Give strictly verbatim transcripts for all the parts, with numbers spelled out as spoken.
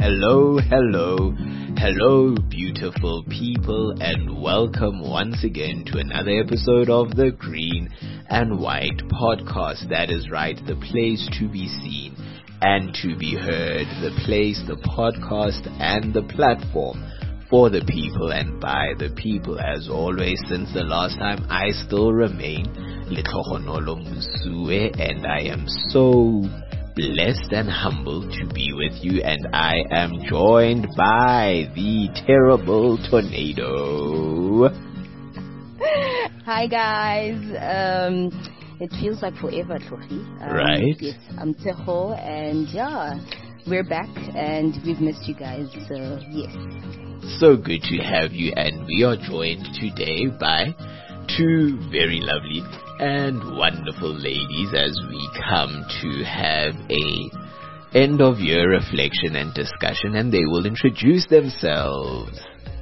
Hello, hello, hello, beautiful people, and welcome once again to another episode of the Green and White Podcast. That is right, the place to be seen and to be heard, the place, the podcast, and the platform for the people and by the people. As always, since the last time, I still remain Litlogonolo Musue, and I am so blessed and humbled to be with you, and I am joined by the terrible tornado. Hi guys, um, it feels like forever, Tlofi. Um, right? Yes, I'm Teho, and yeah, we're back, and we've missed you guys, so yes. So good to have you, and we are joined today by two very lovely and wonderful ladies as we come to have a end of year reflection and discussion, and they will introduce themselves.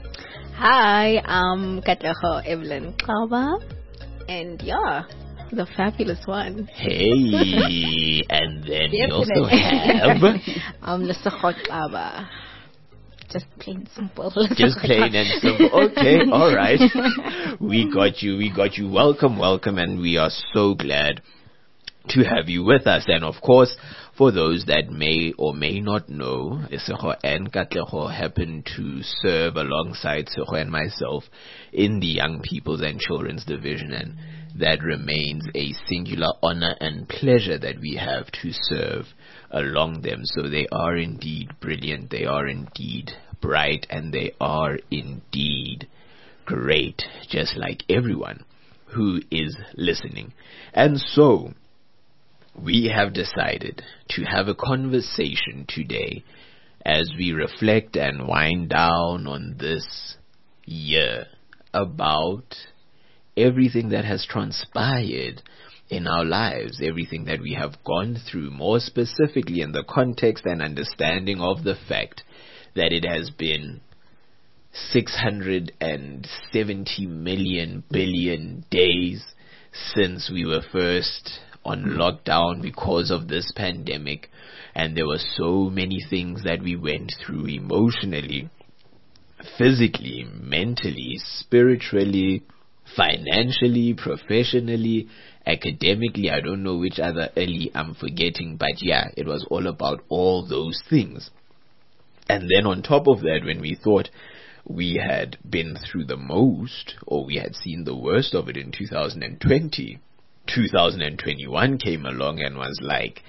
Hi, I'm Katleho Evelyn Kaba, and yeah, the fabulous one. Hey, and then we also have I'm Lesakot Kaba. Just plain simple. Just plain and simple. Okay, all right. We got you. We got you. Welcome, welcome, and we are so glad to have you with us. And of course, for those that may or may not know, Lesego and Katleho happen to serve alongside Seho and myself in the Young People's and Children's Division, and that remains a singular honor and pleasure that we have to serve along them. So they are indeed brilliant, they are indeed bright, and they are indeed great, just like everyone who is listening. And so we have decided to have a conversation today as we reflect and wind down on this year about everything that has transpired in our lives, everything that we have gone through, more specifically in the context and understanding of the fact that it has been six hundred seventy million billion days since we were first on lockdown because of this pandemic, and there were so many things that we went through emotionally, physically, mentally, spiritually, financially, professionally, academically. I don't know which other early I'm forgetting, but yeah, it was all about all those things. And then on top of that, when we thought we had been through the most, or we had seen the worst of it in two thousand twenty, two thousand twenty-one came along and was like,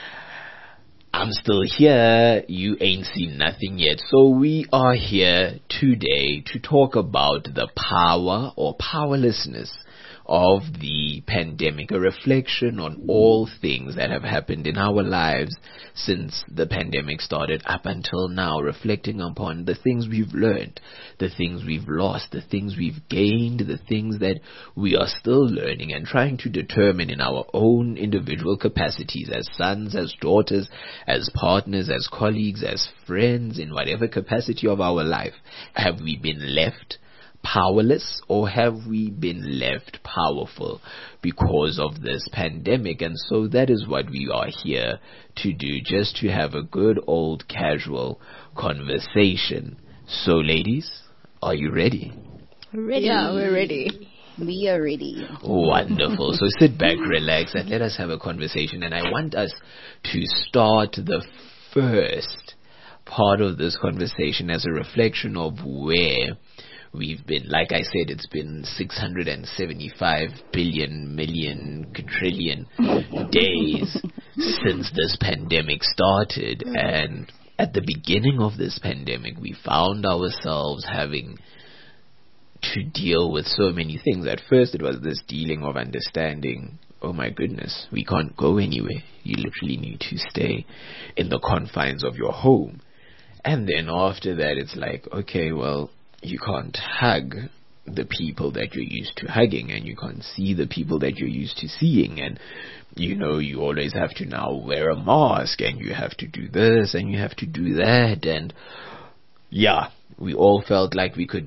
I'm still here, you ain't seen nothing yet. So we are here today to talk about the power or powerlessness of the pandemic, a reflection on all things that have happened in our lives since the pandemic started up until now, reflecting upon the things we've learned, the things we've lost, the things we've gained, the things that we are still learning, and trying to determine in our own individual capacities as sons, as daughters, as partners, as colleagues, as friends, in whatever capacity of our life, have we been left powerless, or have we been left powerful because of this pandemic? And so that is what we are here to do, just to have a good old casual conversation. So ladies, are you ready? Ready. Yeah, we're ready. We are ready. Wonderful. So sit back, relax, and let us have a conversation. And I want us to start the first part of this conversation as a reflection of where we've been. Like I said, it's been six hundred seventy-five billion million quadrillion days since this pandemic started. And at the beginning of this pandemic, we found ourselves having to deal with so many things. At first, it was this dealing of understanding, oh my goodness, we can't go anywhere. You literally need to stay in the confines of your home. And then after that, it's like, okay, well, you can't hug the people that you're used to hugging, and you can't see the people that you're used to seeing, and you know, you always have to now wear a mask, and you have to do this, and you have to do that. And yeah, we all felt like we could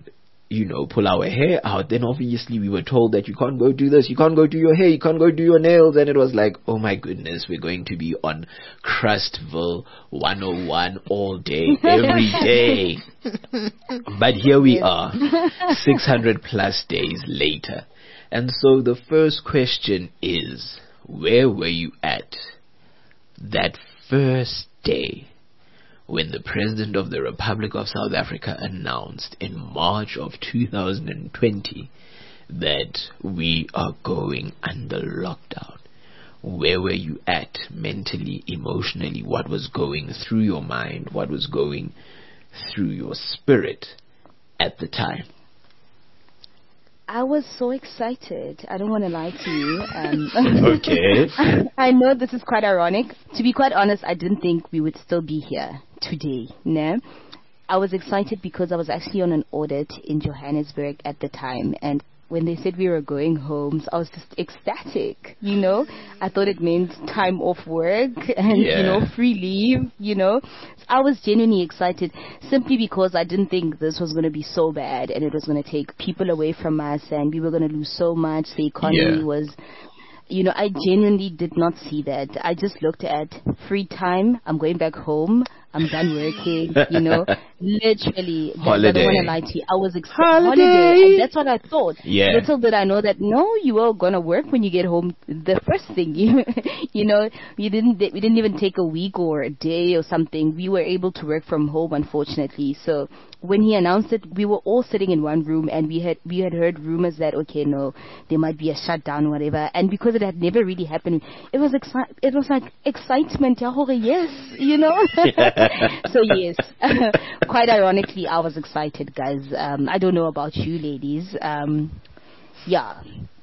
you know, pull our hair out, then obviously we were told that you can't go do this, you can't go do your hair, you can't go do your nails, and it was like, oh my goodness, we're going to be on Crustville one oh one all day, every day. But here we are, six hundred plus days later. And so the first question is, where were you at that first day when the President of the Republic of South Africa announced in March of two thousand twenty that we are going under lockdown? Where were you at mentally, emotionally? What was going through your mind? What was going through your spirit at the time? I was so excited. I don't want to lie to you. Um, okay. I know this is quite ironic. To be quite honest, I didn't think we would still be here today. No, I was excited because I was actually on an audit in Johannesburg at the time, and when they said we were going home, so I was just ecstatic, you know. I thought it meant time off work and, yeah. you know, free leave, you know. So I was genuinely excited simply because I didn't think this was going to be so bad and it was going to take people away from us and we were going to lose so much. The economy yeah. was... You know, I genuinely did not see that. I just looked at free time. I'm going back home. I'm done working. You know, literally. Holiday. I don't want to lie to you. I was excited. Holiday. Holiday. And that's what I thought. Yeah. Little did I know that no, you were gonna work when you get home. The first thing, you, you know, you didn't. We didn't even take a week or a day or something. We were able to work from home, unfortunately. So when he announced it, we were all sitting in one room, and we had we had heard rumors that okay, no, there might be a shutdown, or whatever. And because it had never really happened, it was exci- It was like excitement. Yes, you know. So yes, quite ironically, I was excited, guys. Um, I don't know about you, ladies. Um, yeah.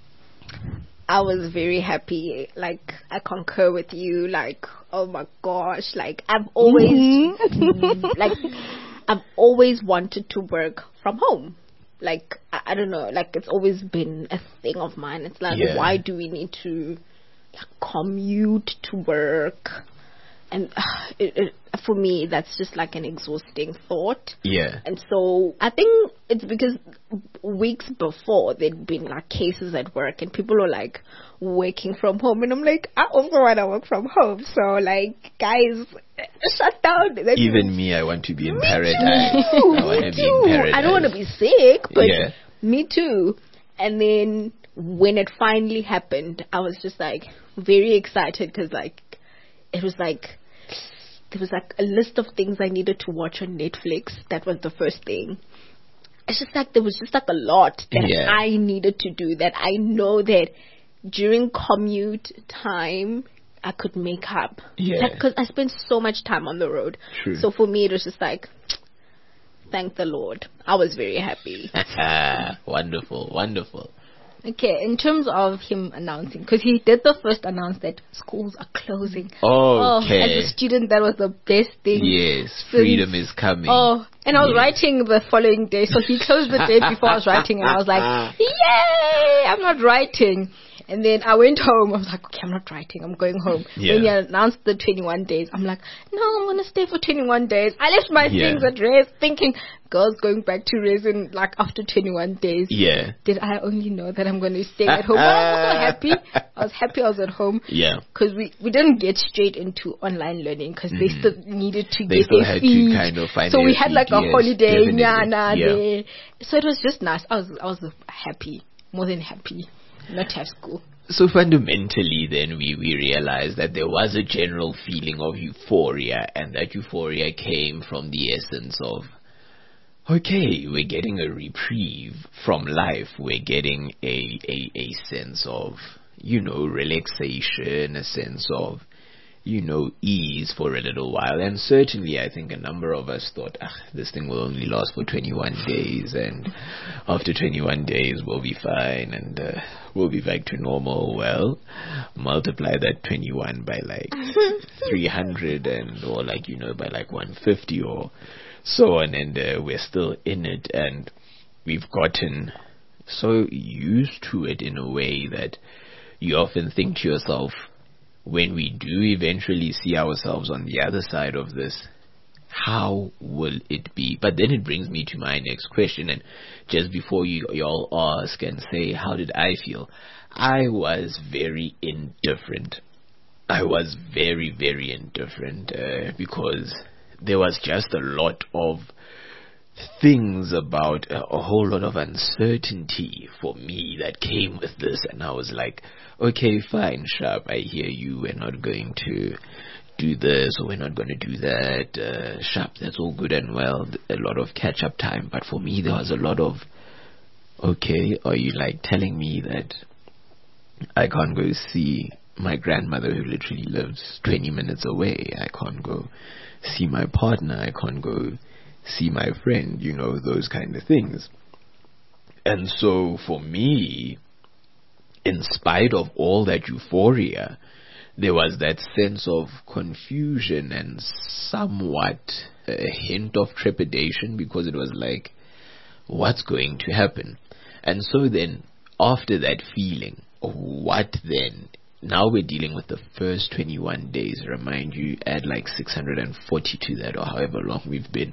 I was very happy. Like, I concur with you. Like, oh my gosh. Like, I've always, mm-hmm. like, I've always wanted to work from home. Like, I, I don't know. Like, it's always been a thing of mine. It's like, yeah. why do we need to like, commute to work? And uh, it, it, for me, that's just like an exhausting thought. Yeah. And so I think it's because weeks before there'd been like cases at work and people were like working from home. And I'm like, I also want to work from home. So like, guys, shut down. That Even means, me, I want to be in me paradise. Too, I want me to be too. in paradise. I don't want to be sick, but yeah. me too. And then when it finally happened, I was just like very excited because like, it was like, there was like a list of things I needed to watch on Netflix. That was the first thing. It's just like there was just like a lot that yeah. I needed to do that I know that during commute time I could make up. Yeah. Because I spent so much time on the road. True. So for me it was just like, thank the Lord. I was very happy. Wonderful, wonderful. Okay, in terms of him announcing, because he did the first announce that schools are closing. Okay. Oh, as a student, that was the best thing. Yes, since, freedom is coming. Oh, and I was yes. writing the following day, so he closed the day before I was writing, and I was like, yay, I'm not writing. And then I went home. I was like, okay, I'm not writing. I'm going home. Yeah. When he announced the twenty-one days, I'm like, no, I'm going to stay for twenty-one days. I left my yeah. things at rest thinking, girls going back to resin like after twenty-one days. Yeah. Did I only know that I'm going to stay at home? But I was also happy. I was happy I was at home. Yeah. Because we, we didn't get straight into online learning because mm-hmm. they still needed to they get still their had feet. to kind of find so their we had feet, like a yes, holiday. definitely. Nyana yeah. there. So it was just nice. I was, I was happy. More than happy. Not to have school. So fundamentally then we, we realized that there was a general feeling of euphoria, and that euphoria came from the essence of, okay, we're getting a reprieve from life, we're getting a, a, a sense of, you know, relaxation, a sense of, you know, ease for a little while. And certainly I think a number of us thought, ah, this thing will only last for twenty-one days, and after twenty-one days we'll be fine, and uh, we'll be back to normal. Well, multiply that twenty-one by like three hundred, and or like, you know, by like one hundred fifty or so on, and uh, we're still in it, and we've gotten so used to it in a way that you often think to yourself, when we do eventually see ourselves on the other side of this, how will it be? But then it brings me to my next question. And just before you y'all ask and say, how did I feel? I was very indifferent. I was very, very indifferent uh, because there was just a lot of things about uh, a whole lot of uncertainty for me that came with this. And I was like, okay, fine, Sharp, I hear you. We're not going to do this or we're not going to do that. Uh, Sharp, that's all good and well. A lot of catch-up time. But for me, there was a lot of, okay, are you like telling me that I can't go see my grandmother who literally lives twenty minutes away? I can't go see my partner. I can't go see my friend, you know, those kind of things. And so for me, in spite of all that euphoria, there was that sense of confusion and somewhat a hint of trepidation, because it was like, what's going to happen? And so then, after that feeling, what then? Now we're dealing with the first twenty-one days. Remind you, add like six hundred forty to that, or however long we've been.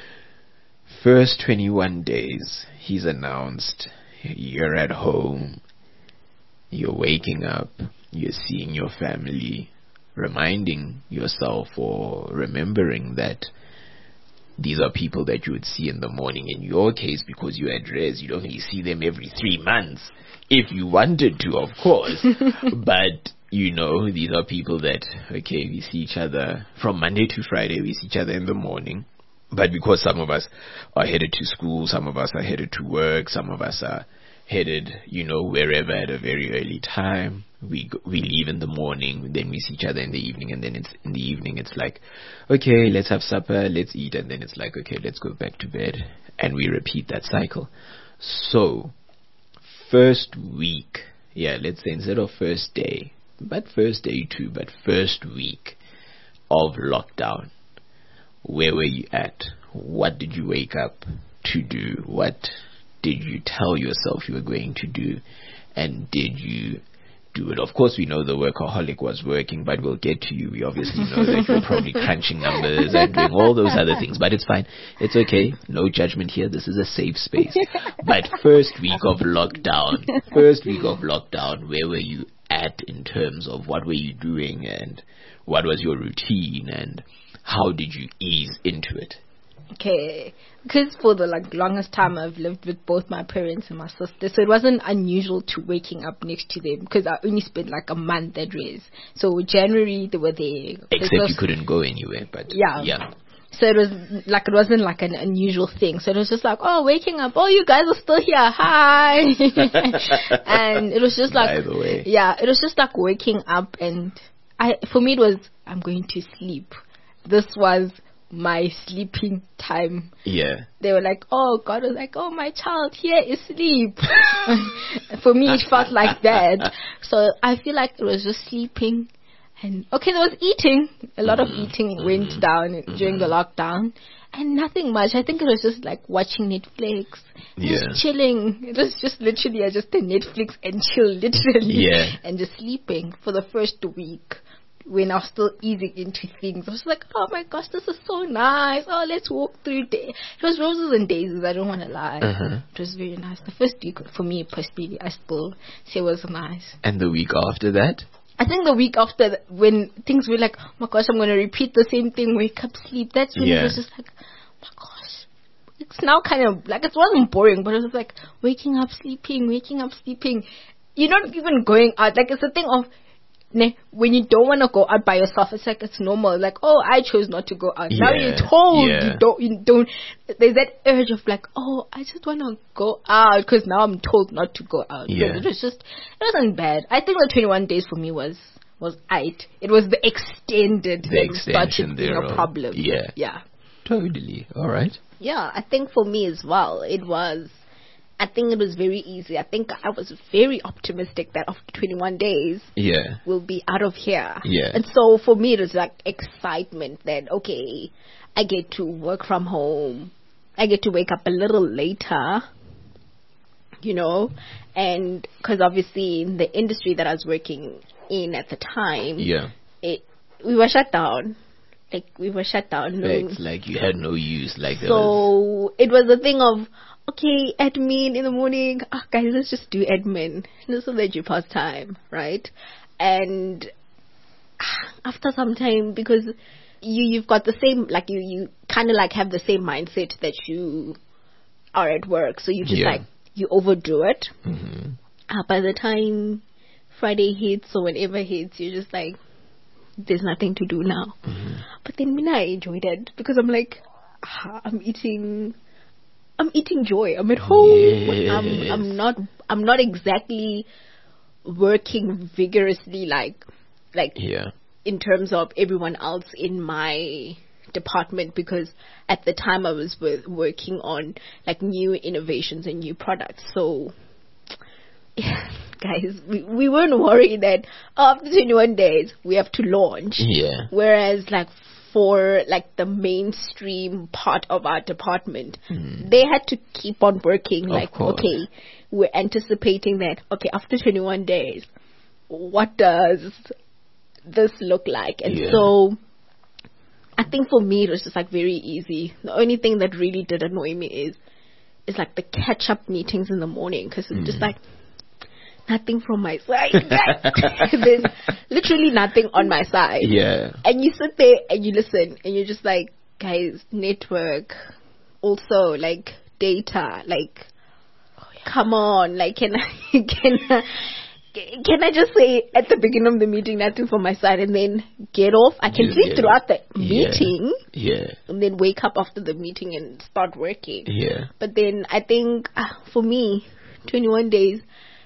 First twenty-one days, he's announced, you're at home, you're waking up, you're seeing your family, reminding yourself or remembering that these are people that you would see in the morning. In your case, because you're at res, you'd only see them every three months. If you wanted to, of course. But, you know, these are people that, okay, we see each other from Monday to Friday. We see each other in the morning. But because some of us are headed to school, some of us are headed to work, some of us are headed, you know, wherever at a very early time, we go, we leave in the morning, then we see each other in the evening, and then it's in the evening it's like, okay, let's have supper, let's eat, and then it's like, okay, let's go back to bed, and we repeat that cycle. So, first week, yeah, let's say instead of first day, but first day too, but first week of lockdown, where were you at? What did you wake up to do? What did you tell yourself you were going to do? And did you do it? Of course, we know the workaholic was working, but we'll get to you. We obviously know that you're probably crunching numbers and doing all those other things, but it's fine. It's okay. No judgment here. This is a safe space. But first week of lockdown, first week of lockdown, where were you at in terms of what were you doing and what was your routine and how did you ease into it? Okay, because for the like longest time I've lived with both my parents and my sister, so it wasn't unusual to waking up next to them, because I only spent like a month at res. So January they were there. Except was, you couldn't go anywhere, but yeah. yeah. So it was like, it wasn't like an unusual thing. So it was just like, oh, waking up, oh, you guys are still here, hi. And it was just like, by the way, yeah, it was just like waking up, and I, for me it was, I'm going to sleep. This was my sleeping time. Yeah. They were like, oh, God was like, oh, my child, here is sleep. For me, it felt like that. So I feel like it was just sleeping. And, okay, there was eating. A lot of eating went down during the lockdown. And nothing much. I think it was just like watching Netflix. Yeah. Just chilling. It was just literally uh, just a Netflix and chill, literally. Yeah. And just sleeping for the first week. When I was still easing into things, I was like, oh my gosh, this is so nice. Oh, let's walk through day. It was roses and daisies, I don't want to lie. Uh-huh. It was very nice. The first week, for me personally, I still say it was nice. And the week after that? I think the week after, th- when things were like, oh my gosh, I'm going to repeat the same thing, wake up, sleep. That's when yeah. it was just like, oh my gosh. It's now kind of, like, it wasn't boring, but it was like, waking up, sleeping, waking up, sleeping. You're not even going out. Like, it's a thing of, when you don't want to go out by yourself, it's like it's normal. Like, oh, I chose not to go out. Yeah, now you're told yeah. you don't. You don't. There's that urge of like, oh, I just want to go out because now I'm told not to go out. Yeah. So it was just, it wasn't bad. I think the twenty-one days for me was was eight. It was the extended the that extension started being a problem. Yeah, yeah, totally. All right. Yeah, I think for me as well, it was. I think it was very easy. I think I was very optimistic that after twenty-one days, yeah, we'll be out of here. Yeah. And so for me, it was like excitement that, okay, I get to work from home. I get to wake up a little later, you know, and because obviously in the industry that I was working in at the time, yeah, it we were shut down. like we were shut down. No. Facts, like you had no use. Like there was, So it was a thing of, okay, admin in the morning. Ah, guys, let's just do admin, just so that you pass time, right? And ah, after some time, because you you've got the same, like you you kind of like have the same mindset that you are at work, so you just Yeah. like you overdo it. mm-hmm. Uh, by the time Friday hits or whenever hits, you're just like, there's nothing to do now. Mm-hmm. But then me, I enjoyed it because I'm like, ah, I'm eating, I'm eating joy. I'm at home. Yes. I'm, I'm not, I'm not exactly working vigorously like, like Yeah. in terms of everyone else in my department, because at the time I was with, working on like new innovations and new products. So, yeah, guys, we, we weren't worried that after twenty-one days we have to launch. Yeah. Whereas like for like the mainstream part of our department, Mm. they had to keep on working. Of Like, course. okay, we're anticipating that, okay, after twenty-one days, what does this look like? And Yeah. so I think for me it was just like very easy. The only thing that really did annoy me is is like the catch up meetings in the morning, because it's just Mm. like nothing from my side. There's literally nothing on my side. Yeah. And you sit there and you listen and you're just like, guys, network, also like data, like come on, like can I can I, can I just say at the beginning of the meeting nothing from my side and then get off? I can Just sleep get throughout the Yeah. meeting Yeah. and then wake up after the meeting and start working. Yeah. But then I think ah, for me, twenty-one days,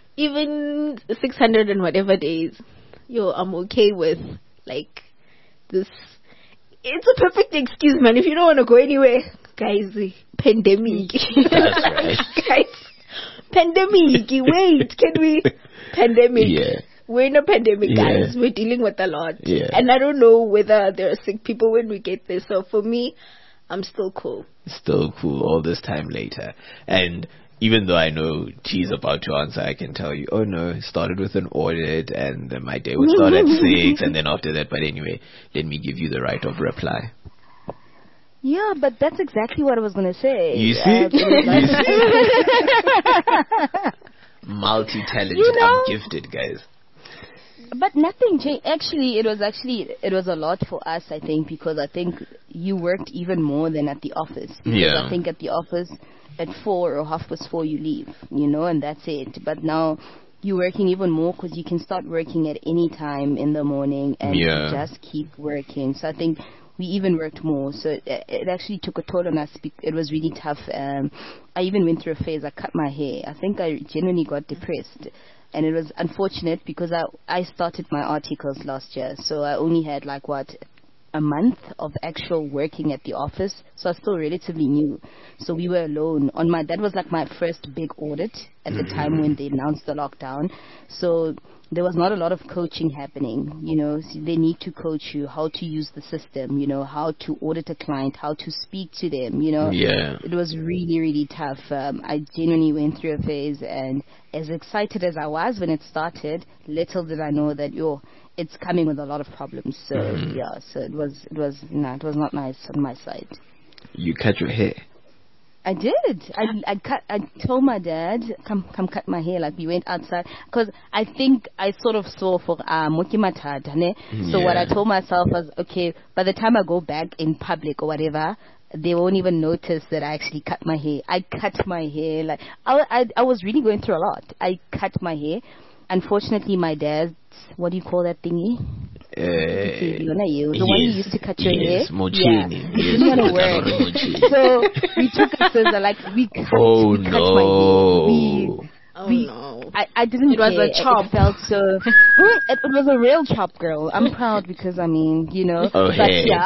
even six hundred and whatever days, yo, I'm okay with like this. It's a perfect excuse, man. If you don't want to go anywhere, guys, pandemic. That's right. Guys, pandemic. Wait, can we? Pandemic. Yeah. We're in a pandemic, guys. Yeah. We're dealing with a lot. Yeah. And I don't know whether there are sick people when we get there. So for me, I'm still cool. Still cool all this time later. And even though I know T's about to answer, I can tell you, oh no, it started with an audit and then my day would start at six and then after that. But anyway, let me give you the right of reply. Yeah, but that's exactly what I was gonna say. You see? Uh, Multi-talented. You know- I'm gifted, guys. But nothing changed. Actually, it was actually it was a lot for us. I think because I think you worked even more than at the office. Because Yeah. I think at the office, at four or half past four, you leave. You know, and that's it. But now you're working even more because you can start working at any time in the morning and Yeah. just keep working. So I think we even worked more. So it, it actually took a toll on us. bec- It was really tough. Um, I even went through a phase. I cut my hair. I think I genuinely got depressed. And it was unfortunate because I I started my articles last year, so I only had like what a month of actual working at the office, so I was still relatively new. So we were alone on my. That was like my first big audit at the time when they announced the lockdown. So there was not a lot of coaching happening. You know, so they need to coach you how to use the system. You know, how to audit a client, how to speak to them. You know, Yeah. it was really, really tough. Um, I genuinely went through a phase, and as excited as I was when it started, little did I know that yo, it's coming with a lot of problems. So Mhm. yeah, so it was, it was, no, it was not nice on my side. You cut your hair. I did. I, I cut. I told my dad, come, come, cut my hair. Like we went outside, because I think I sort of saw for uh, Mokimatad, ne? So what I Yeah. told myself was, okay, by the time I go back in public or whatever, they won't even notice that I actually cut my hair. I cut my hair like I, I, I was really going through a lot. I cut my hair. Unfortunately, my dad's, what do you call that thingy? Uh, You know, you, the one you yes, used to cut your yes, hair. mochini. Yeah. Yes, It didn't want to work. mochini. So we took a scissor, like we cut, Oh we cut my hair. We, no. Oh we, no. I, I didn't It was care. a chop. It felt so. Mm, it, it was a real chop, girl. I'm proud because I mean, you know. Oh, but hey. yeah,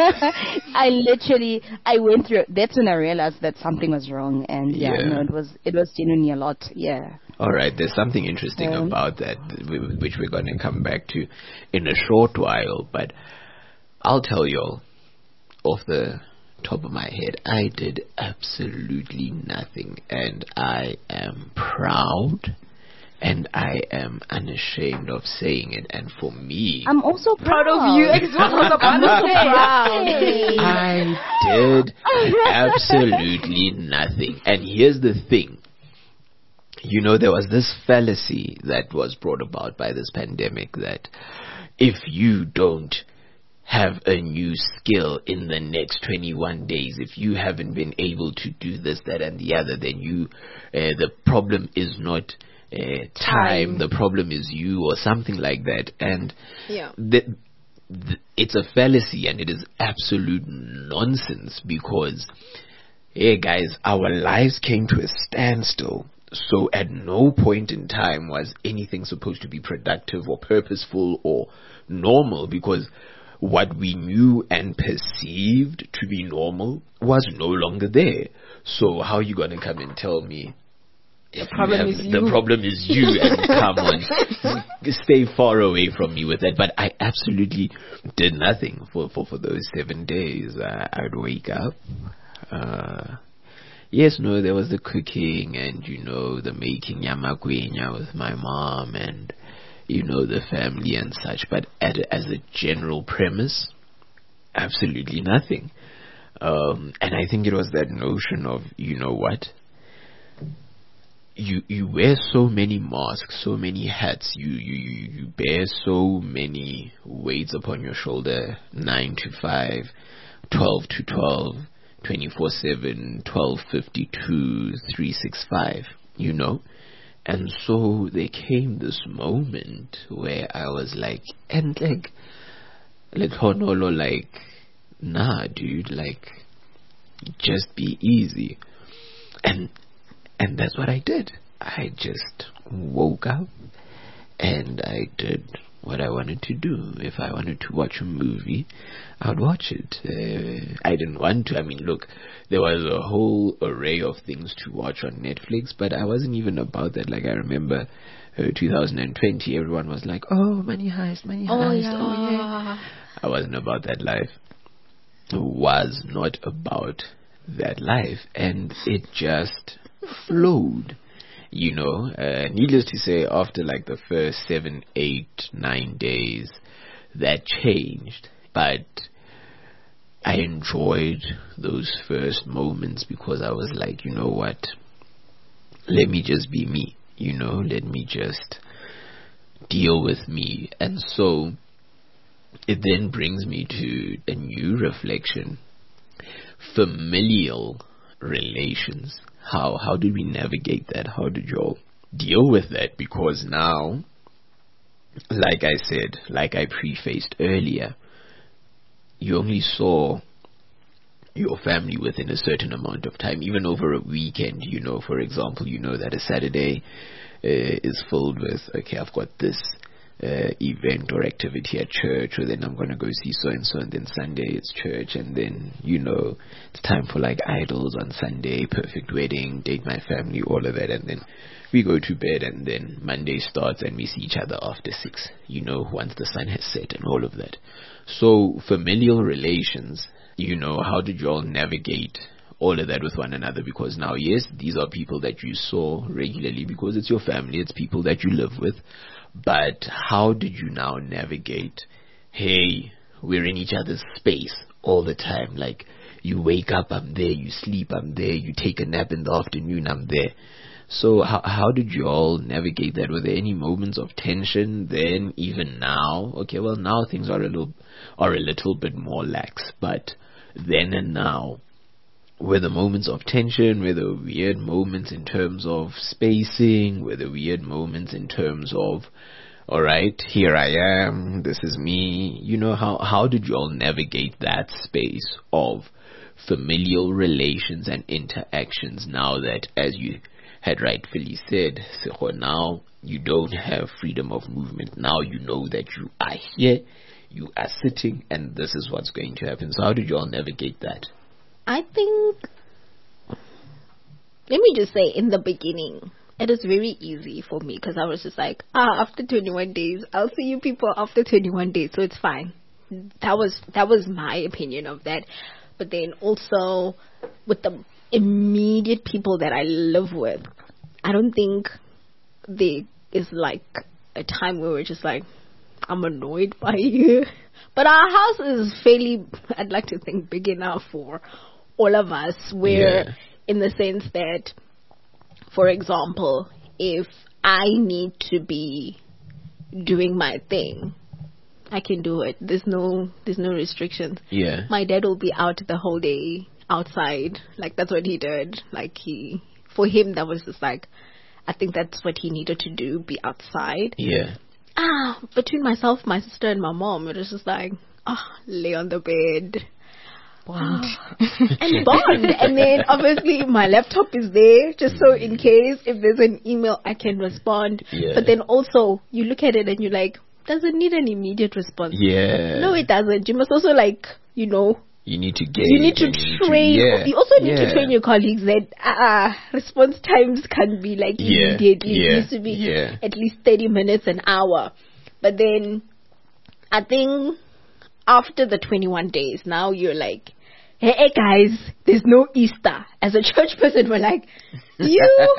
I literally I went through. That's when I realized that something was wrong, and yeah, Yeah. no, it was it was genuinely a lot. Yeah. All right, there's something interesting Um, about that, wh- which we're going to come back to in a short while. But I'll tell you all, off the top of my head, I did absolutely nothing, and I am proud And I am unashamed of saying it. And for me, I'm also proud, Proud of you. Exactly. I'm also proud. I did absolutely nothing. And here's the thing. You know, there was this fallacy that was brought about by this pandemic that if you don't have a new skill in the next twenty-one days, if you haven't been able to do this, that, and the other, then you, uh, the problem is not uh, time, the problem is you, or something like that. And Yeah. the, the, it's a fallacy, and it is absolute nonsense, because, hey guys, our lives came to a standstill. So at no point in time was anything supposed to be productive or purposeful or normal, because what we knew and perceived to be normal was no longer there. So how are you going to come and tell me The problem is you. the problem is you and come on, stay far away from me with that? But I absolutely did nothing for, for, for those seven days. Uh, I would wake up. Uh, yes, no, there was the cooking and, you know, the making yamakwenya with my mom and, you know, the family and such, but at, as a general premise, absolutely nothing. Um, and I think it was that notion of, you know what, you you wear so many masks, so many hats, you, you, you you bear so many weights upon your shoulder, nine to five, twelve to twelve, twenty-four seven, twelve fifty-two, three sixty-five, you know. And so there came this moment where I was like, and like, like, honolo, like, nah, dude, like, just be easy. And, and that's what I did. I just woke up and I did what I wanted to do. If I wanted to watch a movie, I would watch it. Uh, I didn't want to. I mean, look, there was a whole array of things to watch on Netflix, but I wasn't even about that. Like, I remember uh, two thousand twenty, everyone was like, oh, Money Heist, Money Oh, Heist, yeah. oh yeah. I wasn't about that life. Was not about that life. And it just flowed. You know, uh, needless to say, after like the first seven, eight, nine days, that changed. But I enjoyed those first moments because I was like, you know what, let me just be me, you know, let me just deal with me. And so it then brings me to a new reflection. Familial relations. How how did we navigate that? How did y'all deal with that? Because now, like I said, like I prefaced earlier, you only saw your family within a certain amount of time, even over a weekend. You know, for example, you know that a Saturday uh, is filled with, okay, I've got this uh, event or activity at church, or then I'm going to go see so and so, and then Sunday it's church, and then, you know, it's time for like idols on Sunday, perfect wedding, date my family, all of that, and then we go to bed, and then Monday starts and we see each other after six, you know, once the sun has set and all of that. So familial relations, you know, how did you all navigate all of that with one another? Because now, yes, these are people that you saw regularly because it's your family, it's people that you live with. But how did you now navigate, hey, we're in each other's space all the time. Like, you wake up, I'm there, you sleep, I'm there, you take a nap in the afternoon, I'm there. So how how did you all navigate that? Were there any moments of tension then, even now? Okay, well, now things are a little are a little bit more lax, but then and now, were the moments of tension, were the weird moments in terms of spacing, were the weird moments in terms of, all right, here I am, this is me. You know, how how did you all navigate that space of familial relations and interactions now that, as you had rightfully said, so now you don't have freedom of movement. Now you know that you are here, you are sitting, and this is what's going to happen. So how did you all navigate that? I think, let me just say, in the beginning, it is very easy for me because I was just like, ah, after twenty-one days, I'll see you people after twenty-one days, so it's fine. That was that was my opinion of that. But then also with the immediate people that I live with, I don't think they is like a time where we're just like, I'm annoyed by you. But our house is fairly, I'd like to think, big enough for all of us, where Yeah. in the sense that, for example, if I need to be doing my thing, I can do it. There's no there's no restrictions. Yeah. My dad will be out the whole day outside. Like, that's what he did. Like, he, for him, that was just like, I think that's what he needed to do, be outside. Yeah. Ah, between myself, my sister, and my mom, it was just like, ah, lay on the bed. Bond. And bond. And then obviously my laptop is there just so in case if there's an email I can respond. Yeah. But then also you look at it and you're like, does it need an immediate response? Yeah. No, it doesn't. You must also, like, you know, You need to get. you need to train. yeah. You also need yeah. to train your colleagues that uh, response times can be like Yeah. immediately. Yeah. It needs to be Yeah. at least thirty minutes, an hour. But then I think after the twenty-one days, now you're like, hey, hey guys, there's no Easter. As a church person, we're like, you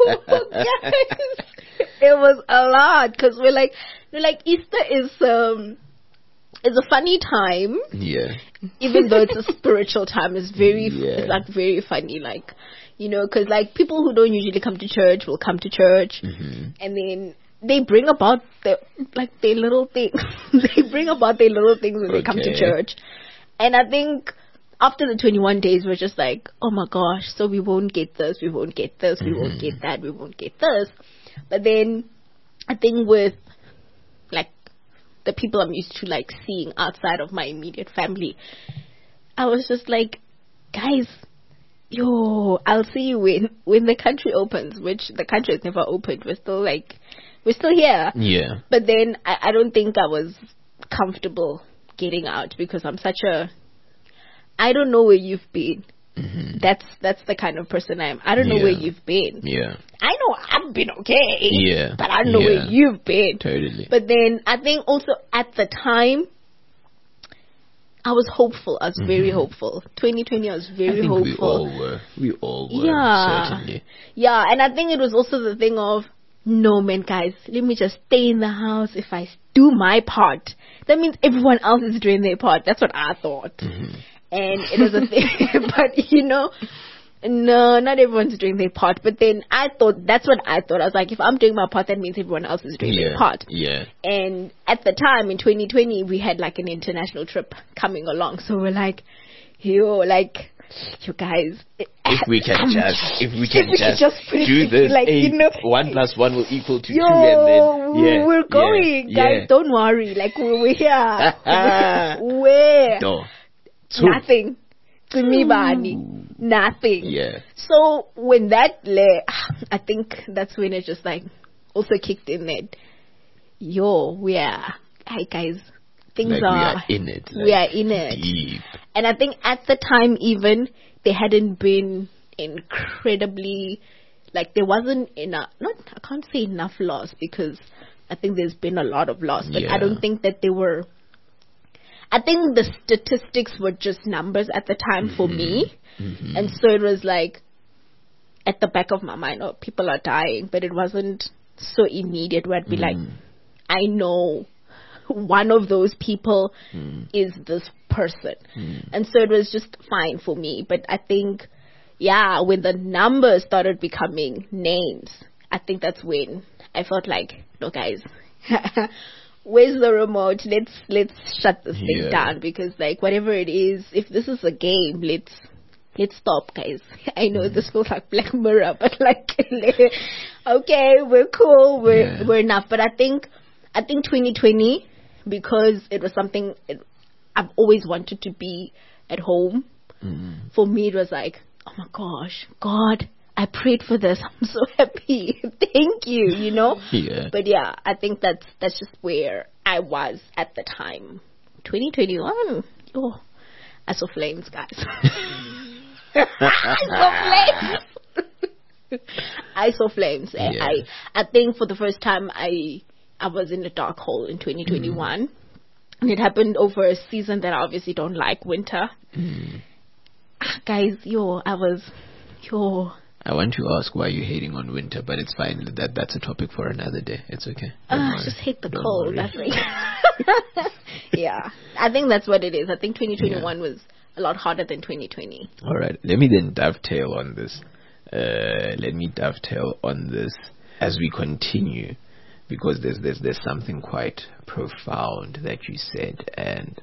guys. It was a lot because we're like, we're like Easter is um is a funny time. Yeah. Even though it's a spiritual time, it's very, Yeah. it's like very funny, like, you know, because like people who don't usually come to church will come to church, Mm-hmm. and then they bring about the like their little things. They bring about their little things when they come to Okay. church, and I think after the twenty-one days, we're just like, oh my gosh, so we won't get this, we won't get this, we won't Mm-hmm. get that, we won't get this, but then I think with like the people I'm used to like seeing outside of my immediate family, I was just like, guys, yo, I'll see you when when the country opens, which the country has never opened. We're still like, we're still here. Yeah. But then I, I don't think I was comfortable getting out because I'm such a, I don't know where you've been. Mm-hmm. That's that's the kind of person I am. I don't know where Yeah. you've been. Yeah. I know I've been okay. Yeah. But I don't know Yeah. where you've been. Totally. But then I think also at the time, I was hopeful. I was very Mhm. hopeful. twenty twenty, I was I very think hopeful. we all were. We all were. Yeah. Certainly. Yeah, and I think it was also the thing of, no man, guys, let me just stay in the house. If I do my part, that means everyone else is doing their part. That's what I thought. Mm-hmm. And it was a thing, but you know, no, not everyone's doing their part. But then I thought, that's what I thought. I was like, if I'm doing my part, that means everyone else is doing Yeah. their part. Yeah. And at the time in twenty twenty, we had like an international trip coming along. So we're like, yo, like, you guys, If we can just, if we can If we just, can just put it do this, like, eight, you know- one plus one will equal to yo, two, and then yeah, we're going, yeah, guys. yeah. Don't worry, like we're, we're here. Where? No. Nothing. To me, Bani. Nothing. Yeah. So when that, le- I think that's when it just like also kicked in that, yo, we are, hi guys, things Like we are, are in it. we like, are in it. Deep. And I think at the time even, there hadn't been incredibly, like there wasn't enough, not, I can't say enough loss because I think there's been a lot of loss, but Yeah. I don't think that they were, I think the statistics were just numbers at the time for me. Mhm. And so it was like at the back of my mind, oh, people are dying, but it wasn't so immediate where I'd be like, Mm. I know one of those people Mm. is this person. Mm. And so it was just fine for me. But I think, yeah, when the numbers started becoming names, I think that's when I felt like, no guys, where's the remote? Let's let's shut this thing Yeah. down because like whatever it is, if this is a game, let's let's stop, guys. I know this feels like Black Mirror, but like, okay, we're cool, we're Yeah. we're enough. But I think I think twenty twenty, because it was something it, I've always wanted to be at home. Mm. For me, it was like, oh my gosh, God, I prayed for this. I'm so happy. Thank you, you know. Yeah. But yeah, I think that's that's just where I was at the time. twenty twenty-one. Oh, I saw flames, guys. I saw flames. I saw flames. I- Yeah. I I think for the first time I I was in a dark hole in twenty twenty-one. And it happened over a season that I obviously don't like, winter. Mm. Ah, guys, yo, I was, yo, I want to ask why you're hating on winter, but it's fine. That that's a topic for another day. It's okay. Uh, Don't I worry. just hate the Don't cold. worry. That's like, yeah. I think that's what it is. I think twenty twenty-one Yeah. was a lot harder than twenty twenty. All right. Let me then dovetail on this. Uh, let me dovetail on this as we continue, because there's there's there's something quite profound that you said, and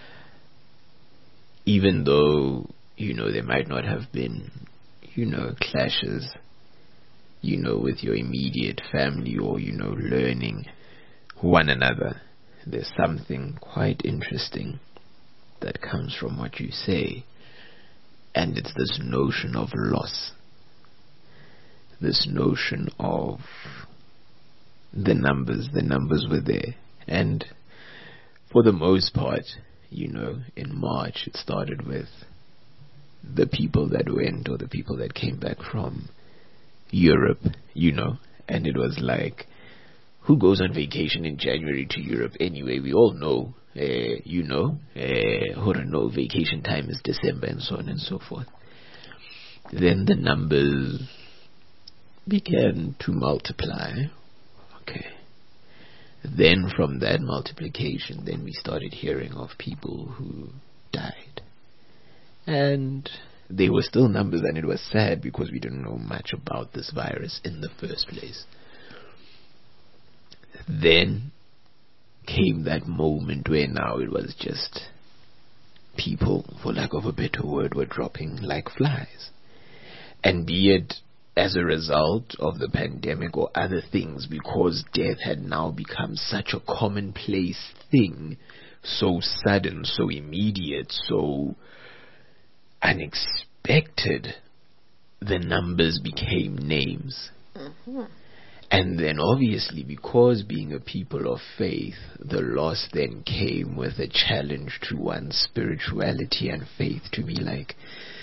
even though you know there might not have been, you know, clashes, you know, with your immediate family, or you know, learning one another, there's something quite interesting that comes from what you say, and it's this notion of loss, this notion of the numbers. The numbers were there, and for the most part, you know, in March it started with the people that went, or the people that came back from Europe, you know, and it was like, who goes on vacation in January to Europe anyway? We all know, uh, you know, uh, who don't know, vacation time is December, and so on and so forth. Then the numbers began to multiply. Okay. Then from that multiplication, then we started hearing of people who died. And they were still numbers, and it was sad because we didn't know much about this virus in the first place. Then came that moment where now it was just people, for lack of a better word, were dropping like flies. And be it as a result of the pandemic or other things, because death had now become such a commonplace thing, so sudden, so immediate, so unexpected, the numbers became names. Mm-hmm. And then obviously, because being a people of faith, the loss then came with a challenge to one's spirituality and faith, to be like,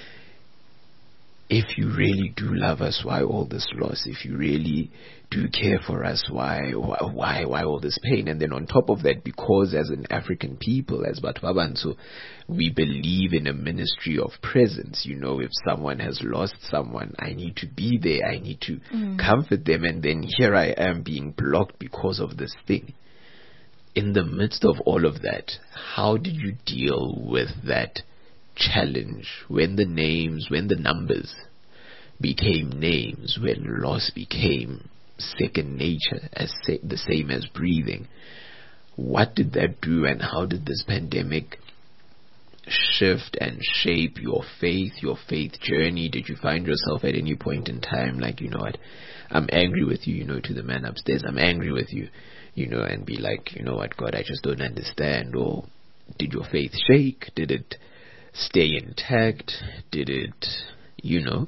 if you really do love us, why all this loss? If you really do care for us, why why why all this pain? And then on top of that, because as an African people, as Batwabantu, we believe in a ministry of presence. You know, if someone has lost someone, I need to be there. I need to mm. comfort them. And then here I am being blocked because of this thing. In the midst of all of that, how did you deal with that challenge when the names, when the numbers became names, when loss became second nature, as sa- the same as breathing? What did that do, and how did this pandemic shift and shape your faith, your faith journey? Did you find yourself at any point in time like, you know what, I'm angry with you, you know, to the man upstairs, I'm angry with you, you know, and be like, you know what, God, I just don't understand? Or did your faith shake? Did it stay intact? Did it, you know?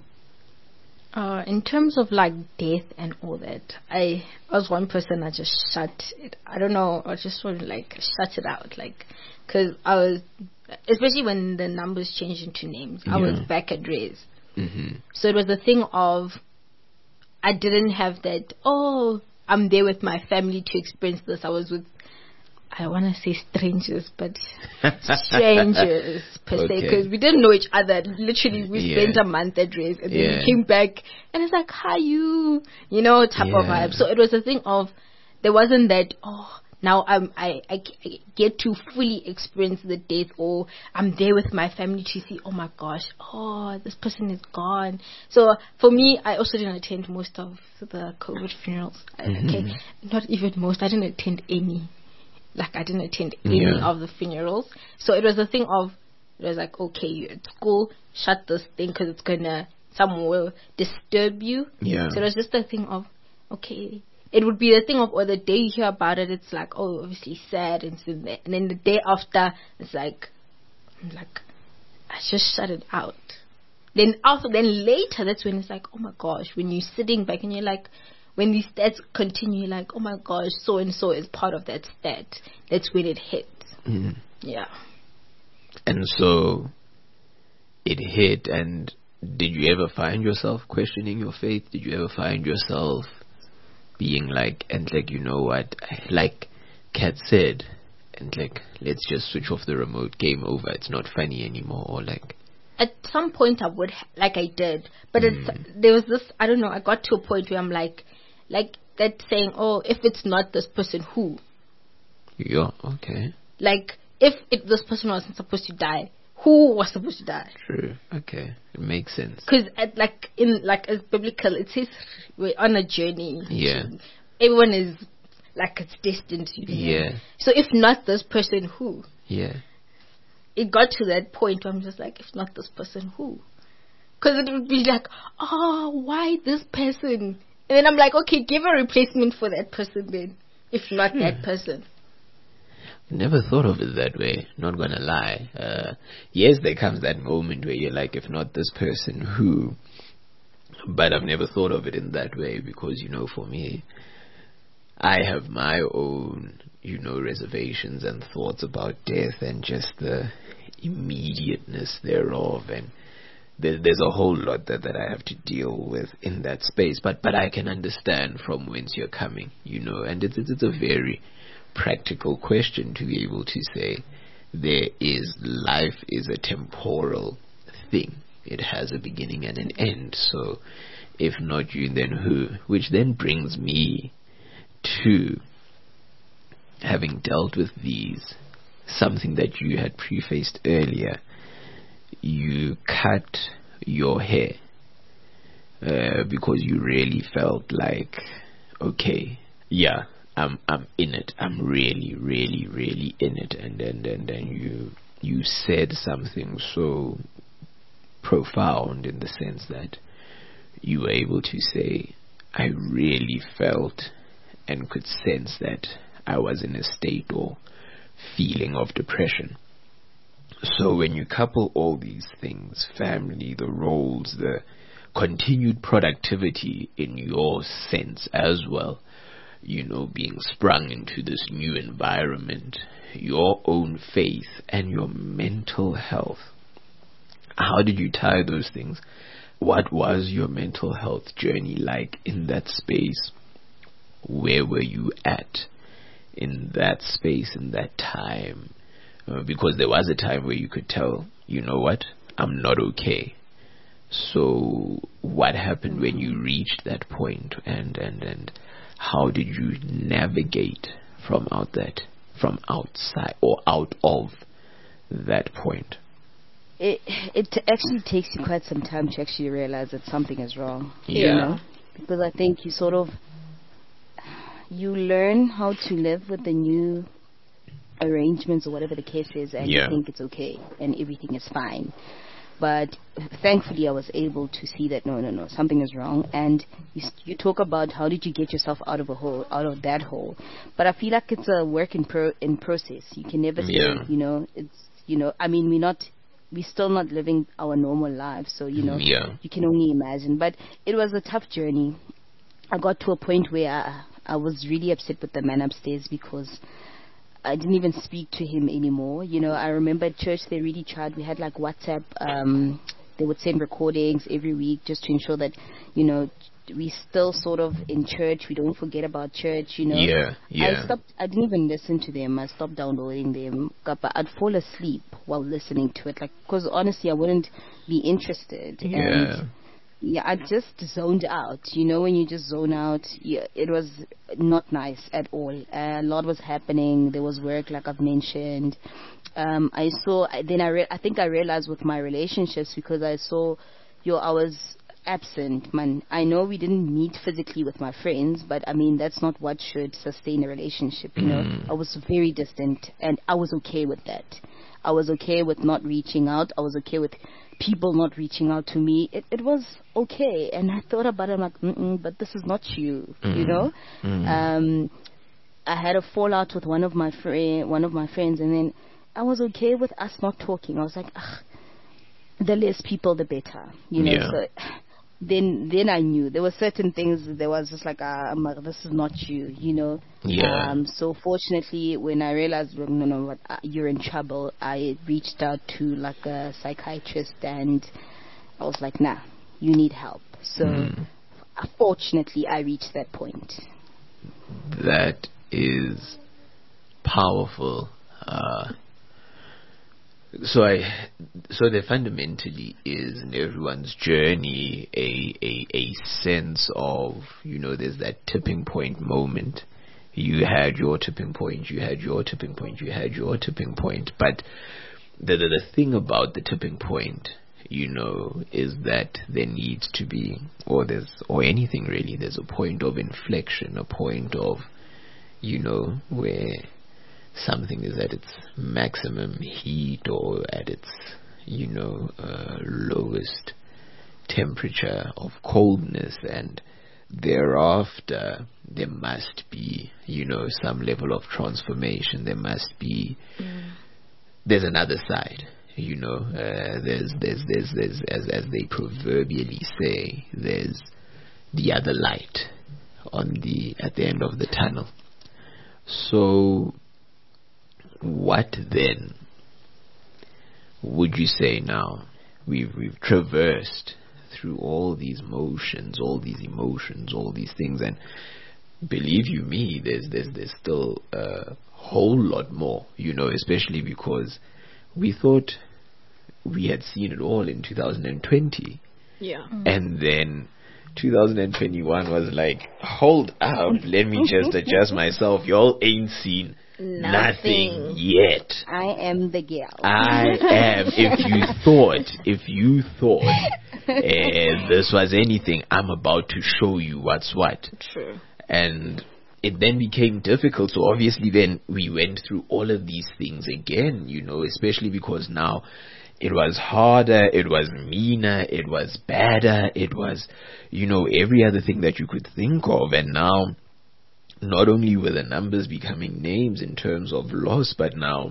Uh, in terms of like death and all that, I was one person that just shut it. I don't know, I just want to like shut it out, like, because I was, especially when the numbers changed into names, I yeah. was back at Rez. Mm-hmm. So it was a thing of, I didn't have that, oh, I'm there with my family to experience this. I was with, I want to say strangers, but strangers per se, because we didn't know each other. Literally, we yeah. spent a month at Rez, and then yeah. we came back, and it's like, hi, you, you know, type yeah. of vibe. So it was a thing of, there wasn't that, oh, now I'm, I, I, I get to fully experience the death, or I'm there with my family to see, oh my gosh, oh, this person is gone. So for me, I also didn't attend most of the COVID funerals. Mm-hmm. Okay, not even most. I didn't attend any. Like, I didn't attend any yeah. of the funerals. So it was a thing of, it was like, okay, you're at school, shut this thing because it's going to, someone will disturb you. Yeah. So it was just a thing of, okay. It would be the thing of, or the day you hear about it, it's like, oh, obviously sad. And, so and then the day after, it's like, I'm like, I just shut it out. Then also, then later, that's when it's like, oh my gosh, when you're sitting back and you're like, when these stats continue, like, oh my gosh, so and so is part of that stat. That's when it hits. Mm. Yeah. And so it hit, and did you ever find yourself questioning your faith? Did you ever find yourself being like, and like, you know what, like Kat said, and like, let's just switch off the remote, game over, it's not funny anymore, or like, at some point I would, ha- like I did, but Mm. it's, there was this, I don't know, I got to a point where I'm like, like that saying, oh, if it's not this person, who? Yeah, okay. Like, if it, this person wasn't supposed to die, who was supposed to die? True. Okay. It makes sense. Because, like, in, like, as biblical, it says we're on a journey. Yeah. Everyone is, like, it's destined to be. Yeah. So if not this person, who? Yeah. It got to that point where I'm just like, if not this person, who? Because it would be like, oh, why this person? And then I'm like, okay, give a replacement for that person then, if not Hmm. that person. Never thought of it that way, not gonna lie. Uh, yes, there comes that moment where you're like, if not this person, who? But I've never thought of it in that way because, you know, for me, I have my own, you know, reservations and thoughts about death and just the immediateness thereof, and there, there's a whole lot that, that I have to deal with in that space. But but I can understand from whence you're coming, you know, and it's it's, it's a very practical question to be able to say there is life is a temporal thing. It has a beginning and an end. So if not you, then who? Which then brings me to having dealt with these, something that you had prefaced earlier. You cut your hair uh, because you really felt like, okay, yeah, I'm I'm in it. I'm really, really, really in it. And then and then you you said something so profound in the sense that you were able to say, I really felt and could sense that I was in a state or feeling of depression. So when you couple all these things, family, the roles, the continued productivity in your sense as well, you know, being sprung into this new environment, your own faith and your mental health, how did you tie those things? What was your mental health journey like in that space? Where were you at in that space, in that time? Uh, because there was a time where you could tell, you know what, I'm not okay. So what happened when you reached that point, and, and, and how did you navigate from out that, from outside or out of that point? It it actually takes you quite some time to actually realize that something is wrong. Yeah. You know? Because I think you sort of you learn how to live with the new arrangements or whatever the case is, and Yeah. you think it's okay and everything is fine. But thankfully, I was able to see that no, no, no, something is wrong. And you, you talk about how did you get yourself out of a hole, out of that hole. But I feel like it's a work in pro in process. You can never say, Yeah. you know, it's you know. I mean, we're not, we're still not living our normal lives, so you know, Yeah. you can only imagine. But it was a tough journey. I got to a point where I, I was really upset with the man upstairs because I didn't even speak to him anymore. You know, I remember at church they really tried. We had like WhatsApp. Um, they would send recordings every week just to ensure that, you know, we still sort of in church. We don't forget about church. You know. Yeah, yeah. I stopped. I didn't even listen to them. I stopped downloading them. But I'd fall asleep while listening to it, like because honestly I wouldn't be interested. Yeah. And yeah, I just zoned out. You know, when you just zone out, yeah, it was not nice at all. Uh, a lot was happening. There was work, like I've mentioned. Um, I saw. Then I, re- I think I realized with my relationships because I saw, yo, I was absent, man. I know we didn't meet physically with my friends, but I mean that's not what should sustain a relationship. You know, Mm. I was very distant, and I was okay with that. I was okay with not reaching out. I was okay with people not reaching out to me. It it was okay, and I thought about it. I'm like, Mm-mm, but this is not you. You Mm. know. Mm. Um, I had a fallout with one of my friend, one of my friends, and then I was okay with us not talking. I was like, ugh, the less people, the better. You know. Yeah. So then then I knew there were certain things. There was just like, uh, I'm like, this is not you. You know. Yeah. Um, so fortunately, when I realized, well, no, no, what, uh, you're in trouble, I reached out to like a psychiatrist, and I was like, nah, you need help. So Mm. fortunately, I reached that point. That is powerful. Uh, So I, so there fundamentally is in everyone's journey a, a, a sense of, you know, there's that tipping point moment. You had your tipping point, you had your tipping point, you had your tipping point. But the, the, the thing about the tipping point, you know, is that there needs to be, or there's, or anything really, there's a point of inflection, a point of, you know, where something is at its maximum heat or at its, you know, uh, lowest temperature of coldness, and thereafter there must be, you know, some level of transformation. There must be, mm. there's another side, you know, uh, there's, there's, there's, there's, as, as they proverbially say, there's the other light on the, at the end of the tunnel. So, what then would you say now? We've, we've traversed through all these motions, all these emotions, all these things, and believe you me, there's, there's, there's still a whole lot more, you know, especially because we thought we had seen it all in two thousand twenty. Yeah. Mm. And then two thousand twenty-one was like, hold up, let me just adjust myself. Y'all ain't seen nothing, nothing yet. I am the girl. I am. If you thought, if you thought uh, this was anything, I'm about to show you what's what. True. And it then became difficult. So obviously then we went through all of these things again, you know, especially because now it was harder, it was meaner, it was badder, it was, you know, every other thing that you could think of. And now, not only were the numbers becoming names in terms of loss, but now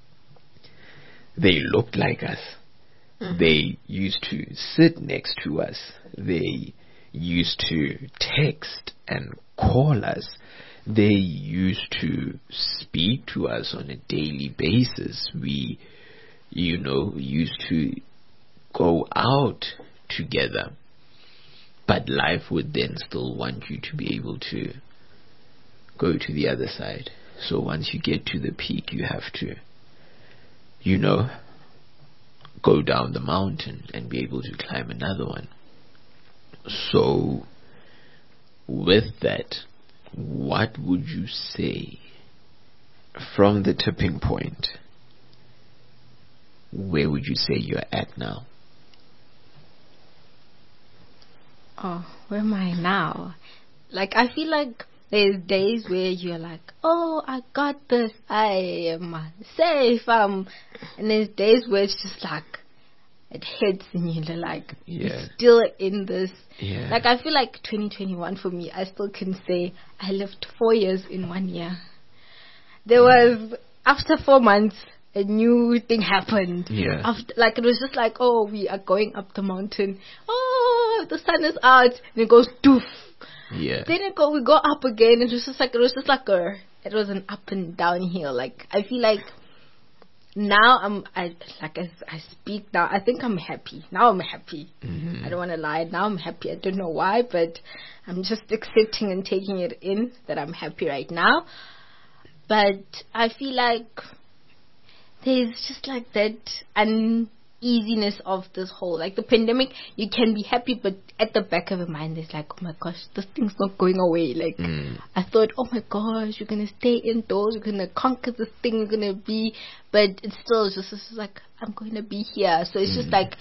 they looked like us. Mm-hmm. They used to sit next to us. They used to text and call us. They used to speak to us on a daily basis. We, you know, used to go out together. But life would then still want you to be able to go to the other side. So once you get to the peak, you have to, you know, go down the mountain and be able to climb another one. So with that, what would you say from the tipping point? Where would you say you're at now? Oh, where am I now? Like, I feel like there's days where you're like, oh, I got this, I am safe, um, and there's days where it's just like, it hits and you're like, yeah. you're still in this. Yeah. Like, I feel like twenty twenty-one for me, I still can say I lived four years in one year. There was, after four months, a new thing happened. Yeah. After, like, it was just like, oh, we are going up the mountain. Oh, the sun is out. And it goes doof. Yeah. Then it go, we go up again. It was just like, it was just like a, it was an up and down hill. Like, I feel like now I'm, I, like, as I speak now, I think I'm happy. Now I'm happy. Mm-hmm. I don't want to lie. Now I'm happy. I don't know why, but I'm just accepting and taking it in that I'm happy right now. But I feel like there's just like that uneasiness of this whole, like the pandemic, you can be happy, but at the back of your mind, there's like, oh my gosh, this thing's not going away. Like, mm. I thought, oh my gosh, you're going to stay indoors, you're going to conquer this thing, you're going to be, but it's still just, it's just like, I'm going to be here. So it's mm. just like,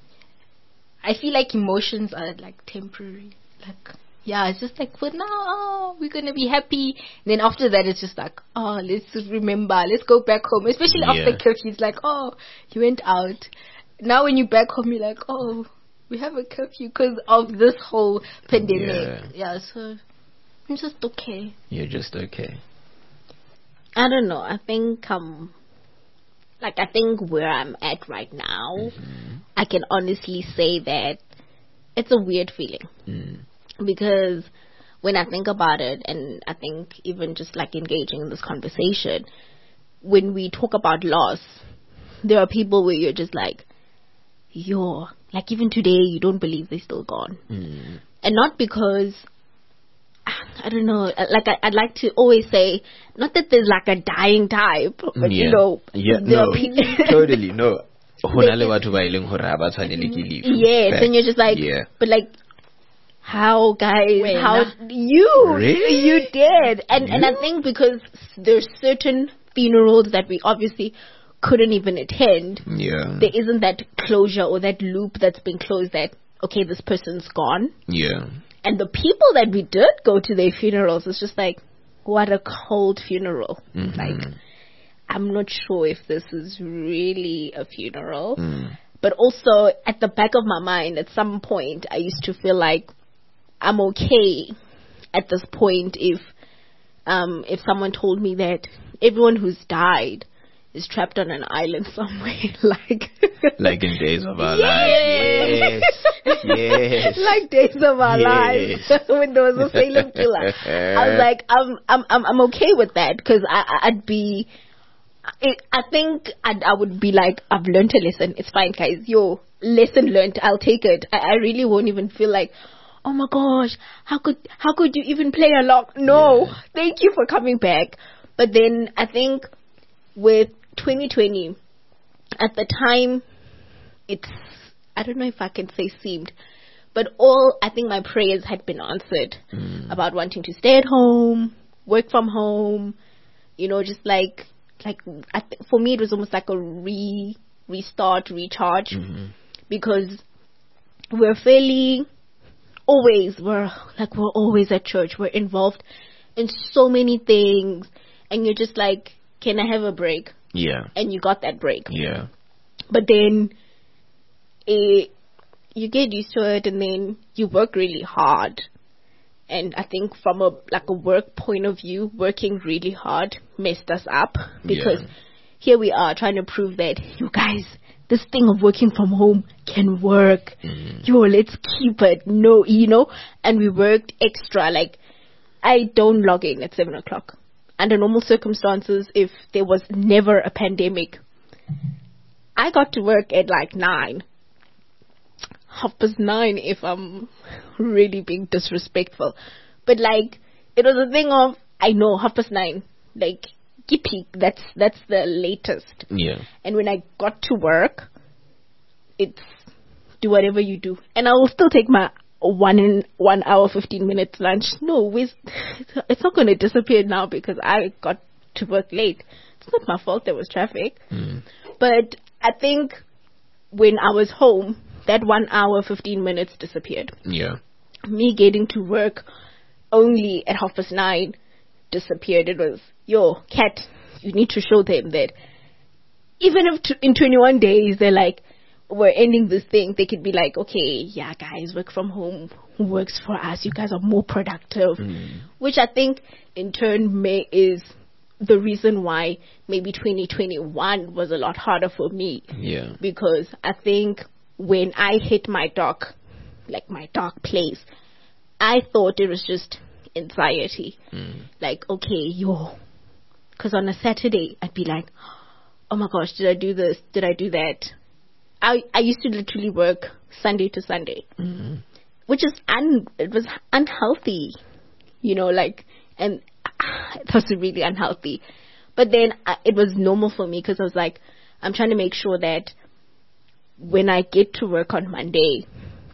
I feel like emotions are like temporary. Like, yeah, it's just like, for now, oh, we're going to be happy. And then after that, it's just like, oh, let's just remember, let's go back home. Especially yeah. after curfew, it's like, oh, you went out. Now when you're back home, you're like, oh, we have a curfew because of this whole pandemic. Yeah. yeah, so I'm just okay. You're just okay. I don't know. I think, um, like, I think where I'm at right now, mm-hmm. I can honestly say that it's a weird feeling. Mm. Because when I think about it, and I think even just like engaging in this conversation, when we talk about loss, there are people where you're just like, yo, like even today you don't believe they're still gone. Mm. And not because I don't know, like I, I'd like to always say, not that there's like a dying type, but yeah. you know, yeah, there no, are pe- totally, no. They- Yes, yes, and you're just like, yeah. but like, how guys, Wait, how nah. you, Really? you did, and and I You? think because there's certain funerals that we obviously couldn't even attend, Yeah. there isn't that closure or that loop that's been closed that, okay, this person's gone. Yeah. And the people that we did go to their funerals, it's just like, what a cold funeral. Mhm. Like, I'm not sure if this is really a funeral. Mm. But also, at the back of my mind, at some point, I used to feel like I'm okay at this point if um, if someone told me that everyone who's died is trapped on an island somewhere, like Like in Days of Our Yes. Lives. Yes. Yes. like Days of Our Yes. Lives when there was a Salem killer. I was like, I'm I'm I'm, I'm okay with that because I I- I'd be. I, I think I'd, I would be like, I've learned a lesson. It's fine, guys. Yo, lesson learned. I'll take it. I, I really won't even feel like, oh my gosh, how could how could you even play along? No, Yeah. thank you for coming back. But then I think with twenty twenty, at the time, it's, I don't know if I can say seemed, but all, I think my prayers had been answered Mm. about wanting to stay at home, work from home, you know, just like, like I th- for me it was almost like a re restart, recharge, Mhm. because we're fairly, always, we're like, we're always at church, we're involved in so many things, and you're just like, can I have a break? Yeah. And you got that break. Yeah. But then it, you get used to it, and then you work really hard. And I think from a like a work point of view, working really hard messed us up, because Yeah. here we are trying to prove that, you guys, this thing of working from home can work. Mhm. Yo, let's keep it. No, you know, and we worked extra. Like, I don't log in at seven o'clock. Under normal circumstances, if there was never a pandemic, I got to work at like nine. Half past nine if I'm really being disrespectful. But like, it was a thing of, I know, half past nine. Like, peak, that's, that's the latest. Yeah. And when I got to work, it's do whatever you do. And I will still take my one in one hour, fifteen minutes lunch. No, we, it's not going to disappear now because I got to work late. It's not my fault there was traffic. Mm. But I think when I was home, that one hour, fifteen minutes disappeared. Yeah. Me getting to work only at half past nine disappeared. It was, yo, Kat, you need to show them that even if t- in twenty-one days they're like, we're ending this thing, they could be like, okay, yeah, guys, work from home works for us. You guys are more productive. Mm. Which I think in turn may is the reason why maybe twenty twenty-one was a lot harder for me. Yeah. Because I think when I hit my dark, like my dark place, I thought it was just anxiety. Mm. Like, okay, yo, because on a Saturday, I'd be like, oh my gosh, did I do this? Did I do that? I I used to literally work Sunday to Sunday, Mm. which is un it was unhealthy, you know, like, and it was really unhealthy. But then uh, it was normal for me because I was like, I'm trying to make sure that when I get to work on Monday,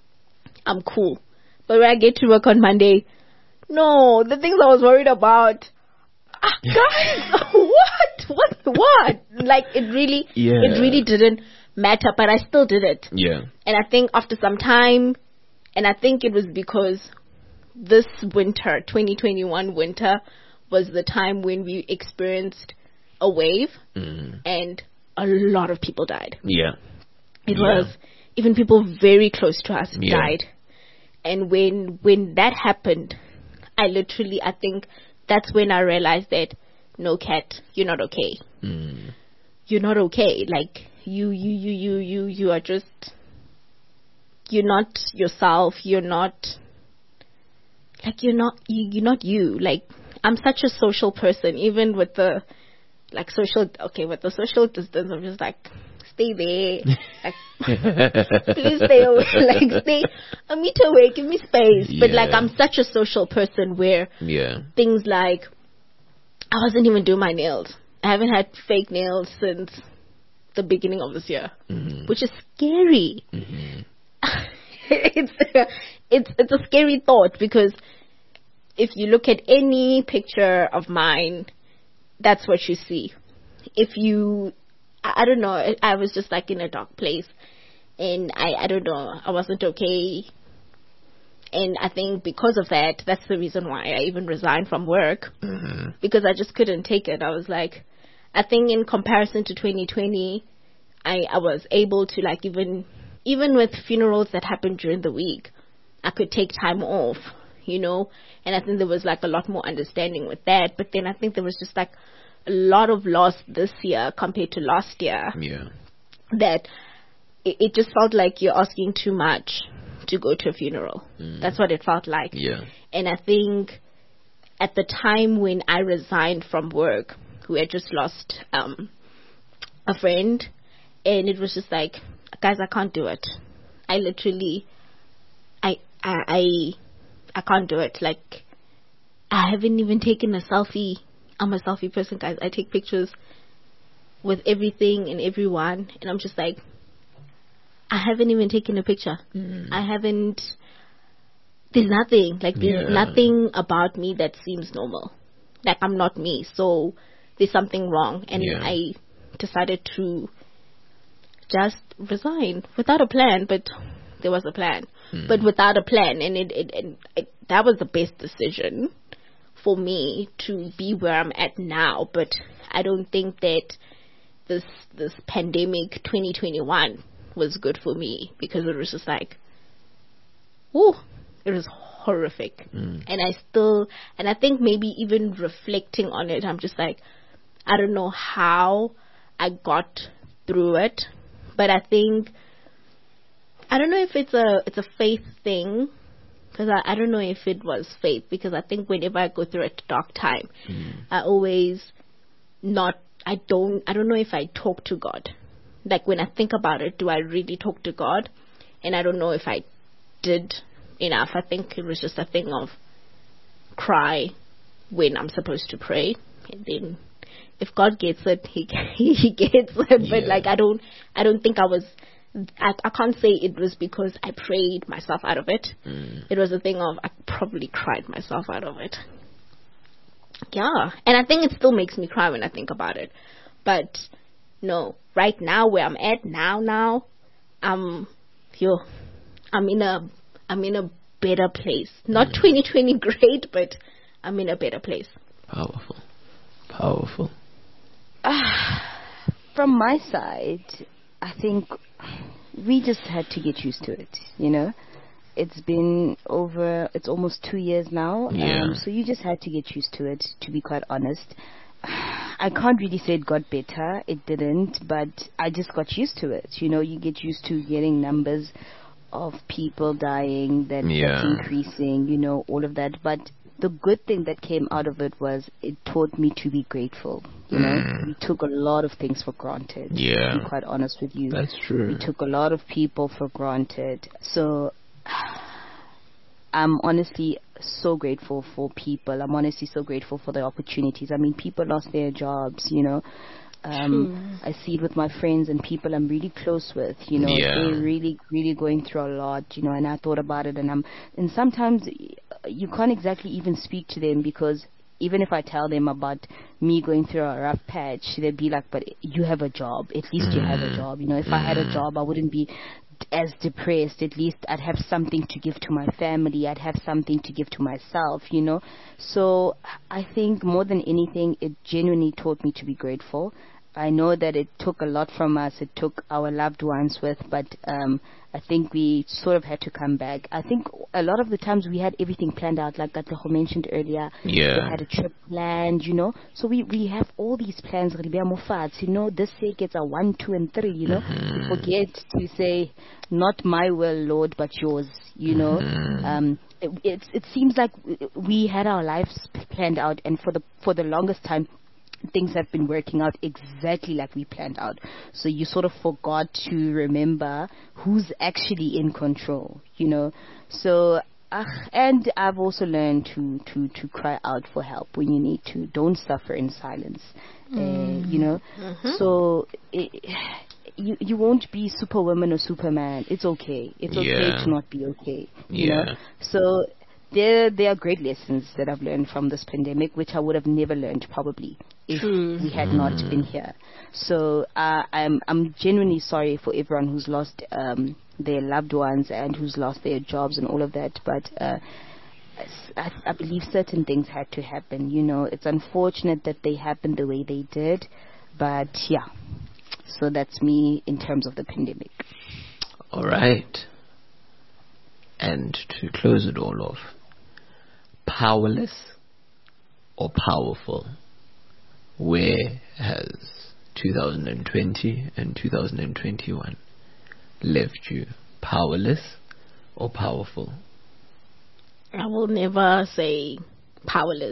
I'm cool. But when I get to work on Monday, no, the things I was worried about, ah, guys, what, what, what? Like, it really, Yeah. it really didn't matter, but I still did it. Yeah. And I think after some time, and I think it was because this winter, twenty twenty-one winter, was the time when we experienced a wave, Mm. and a lot of people died. Yeah. It Yeah. was, even people very close to us Yeah. died. And when when that happened, I literally, I think that's when I realized that, no, Kat, you're not okay. Mm. You're not okay. Like, you, you, you, you, you, you are just, you're not yourself. You're not, like, you're not, you, you're not you. Like, I'm such a social person, even with the, like, social, okay, with the social distance, I'm just like, stay there. Like, please stay away. Like, stay a meter away. Give me space. Yeah. But like, I'm such a social person where Yeah. things like, I wasn't even doing my nails. I haven't had fake nails since the beginning of this year, Mm-hmm. which is scary. Mm-hmm. it's it's it's a scary thought, because if you look at any picture of mine, that's what you see. If you, I, I don't know, I, I was just like in a dark place, and I I don't know, I wasn't okay. And I think because of that, that's the reason why I even resigned from work, Mm-hmm. because I just couldn't take it. I was like, I think in comparison to twenty twenty, I, I was able to like even, even with funerals that happened during the week, I could take time off, you know, and I think there was like a lot more understanding with that. But then I think there was just like a lot of loss this year compared to last year, Yeah. that it, it just felt like you're asking too much to go to a funeral. Mm. That's what it felt like. Yeah. And I think at the time when I resigned from work, we had just lost um, a friend, and it was just like, guys, I can't do it. I literally, I, I, I, I can't do it. Like, I haven't even taken a selfie. I'm a selfie person, guys. I take pictures with everything and everyone, and I'm just like, I haven't even taken a picture. Mm. I haven't. There's nothing. Like, there's Yeah. nothing about me that seems normal. Like, I'm not me. So there's something wrong. And Yeah. I decided to just resign without a plan. But there was a plan. Mm. But without a plan. And it, it, it, it that was the best decision for me to be where I'm at now. But I don't think that this this pandemic twenty twenty-one was good for me, because it was just like, ooh, it was horrific. Mm. And I still, and I think maybe even reflecting on it, I'm just like, I don't know how I got through it, but I think, I don't know if it's a it's a faith thing, because I, I don't know if it was faith, because I think whenever I go through a dark time, Mm. I always not, I don't, I don't know if I talk to God. Like, when I think about it, do I really talk to God? And I don't know if I did enough. I think it was just a thing of cry when I'm supposed to pray, and then if God gets it, he he gets it. But Yeah. like, I don't, I don't think I was. I, I can't say it was because I prayed myself out of it. Mm. It was a thing of, I probably cried myself out of it. Yeah, and I think it still makes me cry when I think about it. But no, right now where I'm at now, now, um, yo, I'm in a, I'm in a better place. Not Mm. twenty twenty great, but I'm in a better place. Powerful. Powerful. From my side, I think we just had to get used to it, you know. It's been over, it's almost two years now. Yeah. Um, so you just had to get used to it, to be quite honest. I can't really say it got better. It didn't, but I just got used to it. You know, you get used to getting numbers of people dying, that, Yeah. that's increasing, you know, all of that. But the good thing that came out of it was it taught me to be grateful. You know, Mm. we took a lot of things for granted. Yeah. To be quite honest with you. That's true. We took a lot of people for granted. So I'm honestly so grateful for people. I'm honestly so grateful for the opportunities. I mean, people lost their jobs, you know. Um, I see it with my friends and people I'm really close with, you know. Yeah. They're really, really going through a lot, you know, and I thought about it, and I'm, and sometimes you can't exactly even speak to them, because even if I tell them about me going through a rough patch, they'd be like, but you have a job. At least you have a job. You know, if I had a job, I wouldn't be as depressed. At least I'd have something to give to my family. I'd have something to give to myself, you know. So I think more than anything, it genuinely taught me to be grateful. I know that it took a lot from us. It took our loved ones with, but um, I think we sort of had to come back. I think a lot of the times we had everything planned out, like Katleho mentioned earlier. Yeah. We had a trip planned, you know. So we, we have all these plans, you know, this year gets a one, two, and three, you know. Mhm. We forget to say, not my will, Lord, but yours, you know. Mhm. Um, it, it, it seems like we had our lives planned out, and for the for the longest time, things have been working out exactly like we planned out. So you sort of forgot to remember who's actually in control, you know. So, uh, and I've also learned to, to, to cry out for help when you need to. Don't suffer in silence, mm. uh, you know. Mm-hmm. So it, you you won't be Superwoman or Superman. It's okay. It's okay yeah. to not be okay, you yeah. know. So there there are great lessons that I've learned from this pandemic, which I would have never learned probably if True. we had mm. not been here. So uh, I'm I'm genuinely sorry for everyone who's lost um, their loved ones and who's lost their jobs and all of that. But uh, I, I believe certain things had to happen. You know, it's unfortunate that they happened the way they did, but yeah. So that's me in terms of the pandemic. All right. And to close it all off, powerless or powerful? Where has two thousand twenty and two thousand twenty-one left you? Powerless or powerful? I will never say powerless.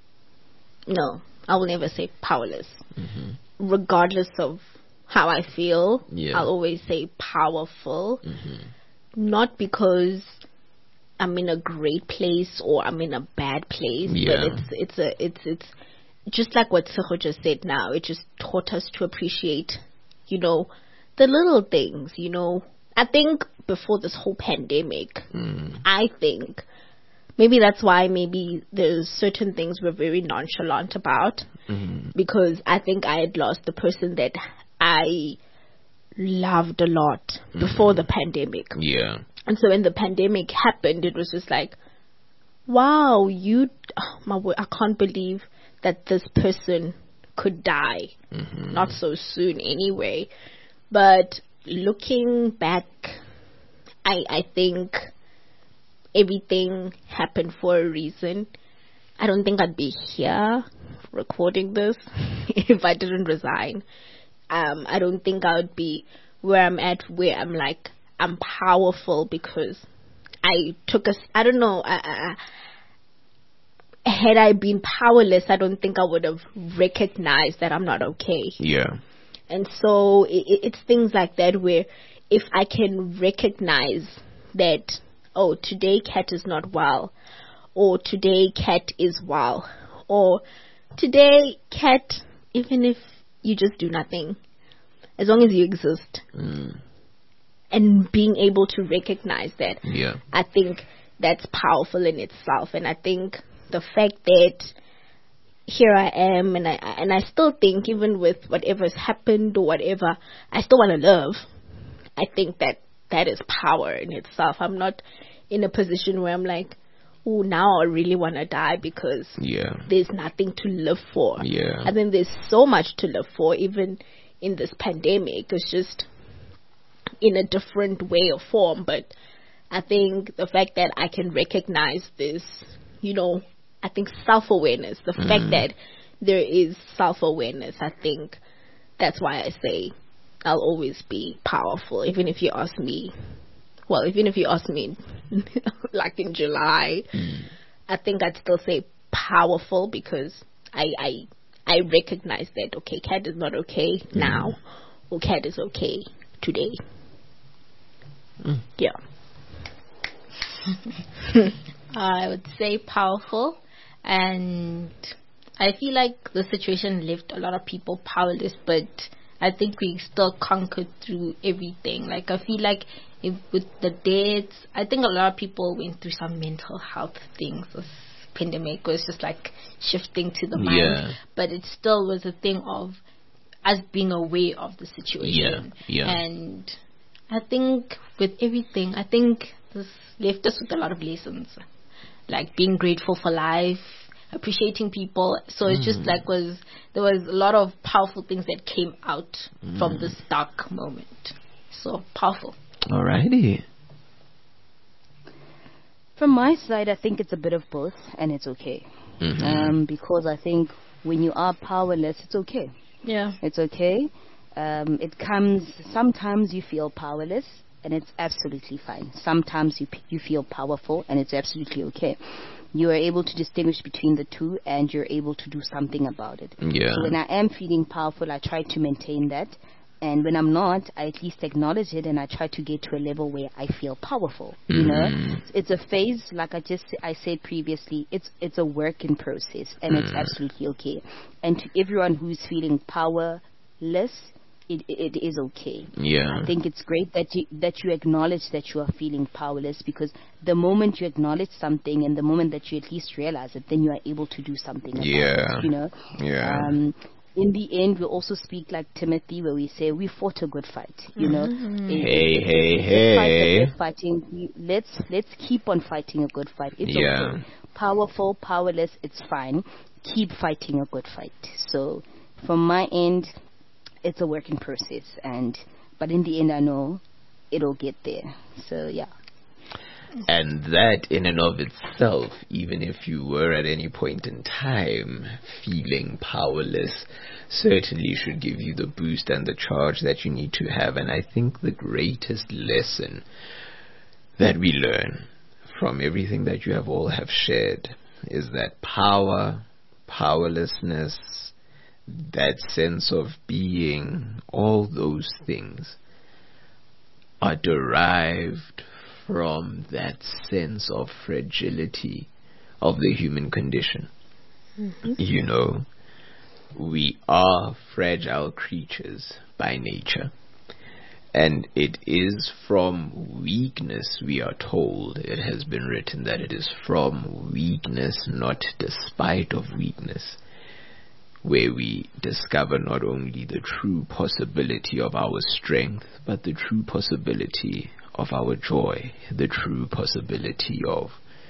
No, I will never say powerless. Mm-hmm. Regardless of how I feel, yeah. I'll always say powerful. Mm-hmm. Not because I'm in a great place or I'm in a bad place, yeah. but it's it's a it's it's just like what Seho just said now. It just taught us to appreciate, you know, the little things. You know, I think before this whole pandemic, mm. I think maybe that's why maybe there's certain things we're very nonchalant about, mm. because I think I had lost the person that I loved a lot mm-hmm. before the pandemic. Yeah. And so when the pandemic happened, it was just like, wow, you, oh, my word, I can't believe that this person could die. Mm-hmm. Not so soon anyway. But looking back, I, I think everything happened for a reason. I don't think I'd be here recording this if I didn't resign. Um, I don't think I would be where I'm at, where I'm like, I'm powerful because I took a, I don't know, I, I, had I been powerless, I don't think I would have recognized that I'm not okay. Yeah. And so it, it's things like that where if I can recognize that, oh, today Kat is not well, or today Kat is well, or today Kat, even if you just do nothing, as long as you exist. Mm. And being able to recognize that, yeah. I think that's powerful in itself. And I think the fact that here I am, and I and I still think, even with whatever's happened or whatever, I still want to live. I think that that is power in itself. I'm not in a position where I'm like, oh, now I really want to die because yeah. there's nothing to live for. Yeah. I think there's so much to live for, even in this pandemic. It's just in a different way or form. But I think the fact that I can recognize this, you know, I think self-awareness, the mm. fact that there is self-awareness, I think that's why I say I'll always be powerful. Even if you ask me, well, even if you ask me like in July, mm. I think I'd still say powerful because I I, I recognize that, okay, Kat is not okay mm. now, or Kat is okay today. Mm. Yeah. I would say powerful, and I feel like the situation left a lot of people powerless, but I think we still conquered through everything. Like, I feel like if with the deaths, I think a lot of people went through some mental health things. This pandemic was just like shifting to the mind, yeah. but it still was a thing of us being aware of the situation. Yeah. Yeah. And I think with everything, I think this left us with a lot of lessons, like being grateful for life, appreciating people. So it's mm. just like was there was a lot of powerful things that came out mm. from this dark moment. So powerful. Alrighty. From my side, I think it's a bit of both, and it's okay. Mm-hmm. Um, because I think when you are powerless, it's okay. Yeah, it's okay. Um, it comes. Sometimes you feel powerless, and it's absolutely fine. Sometimes you you feel powerful, and it's absolutely okay. you are able to distinguish between the two, and you're able to do something about it. Yeah. So when I am feeling powerful, I try to maintain that. And when I'm not, I at least acknowledge it, and I try to get to a level where I feel powerful. You Mm. know, it's a phase, like I just I said previously. It's it's a work in process, and it's Mm. absolutely okay. And to everyone who's feeling powerless, it it is okay. Yeah. I think it's great that you that you acknowledge that you are feeling powerless, because the moment you acknowledge something, and the moment that you at least realize it, then you are able to do something about Yeah. it. You know. Yeah. Um, in the end, we also speak like Timothy, where we say we fought a good fight. You know, Mm-hmm. It- Hey, it- hey, it's a fight that hey. we're fighting. We, let's let's keep on fighting a good fight. It's Yeah. okay. Powerful, powerless, it's fine. Keep fighting a good fight. So, from my end, it's a working process, and but in the end, I know it'll get there. So yeah. And that in and of itself, even if you were at any point in time feeling powerless, certainly should give you the boost and the charge that you need to have. And I think the greatest lesson that we learn from everything that you have all have shared is that power, powerlessness, that sense of being, all those things are derived from that sense of fragility of the human condition. Mm-hmm. You know, we are fragile creatures by nature. And it is from weakness, we are told, it has been written that it is from weakness, not despite of weakness, where we discover not only the true possibility of our strength, but the true possibility of our joy, the true possibility of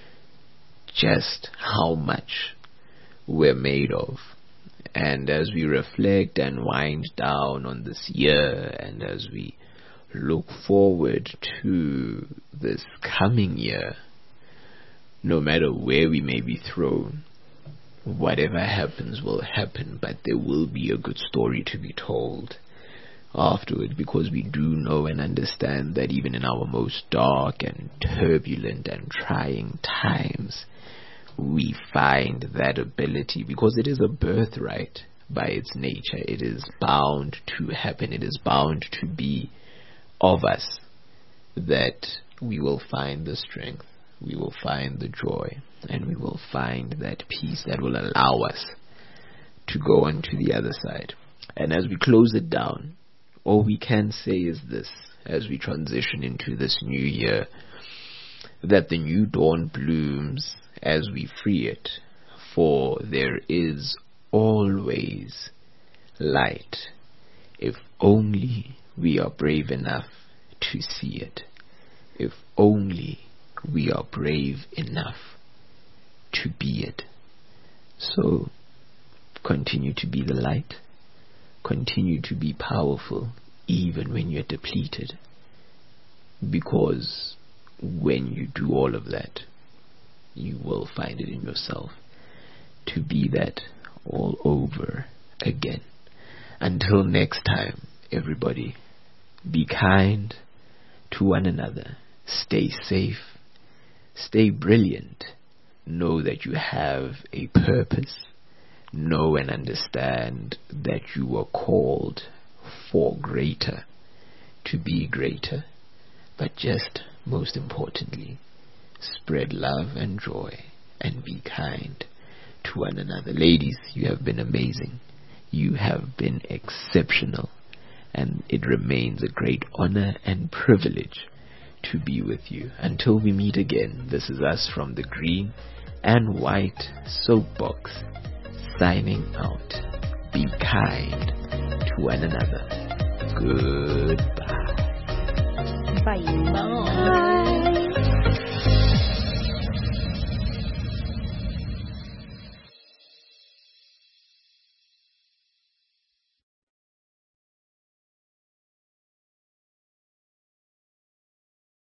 just how much we're made of. And as we reflect and wind down on this year, and as we look forward to this coming year, no matter where we may be thrown, whatever happens will happen, but there will be a good story to be told afterward, because we do know and understand that even in our most dark and turbulent and trying times, we find that ability, because it is a birthright by its nature. It is bound to happen. It is bound to be of us, that we will find the strength, we will find the joy, and we will find that peace that will allow us to go on to the other side. And as we close it down, all we can say is this, as we transition into this new year, that the new dawn blooms as we free it, for there is always light, if only we are brave enough to see it, if only we are brave enough to be it. So continue to be the light, continue to be powerful even when you're depleted, because when you do all of that, you will find it in yourself to be that all over again. Until next time, everybody, be kind to one another, stay safe, stay brilliant, know that you have a purpose, know and understand that you are called for greater, to be greater, but just most importantly, spread love and joy and be kind to one another. Ladies, you have been amazing. You have been exceptional, and it remains a great honor and privilege to be with you. Until we meet again, this is us from the Green and White Soapbox, signing out. Be kind to one another. Goodbye. Bye. Bye.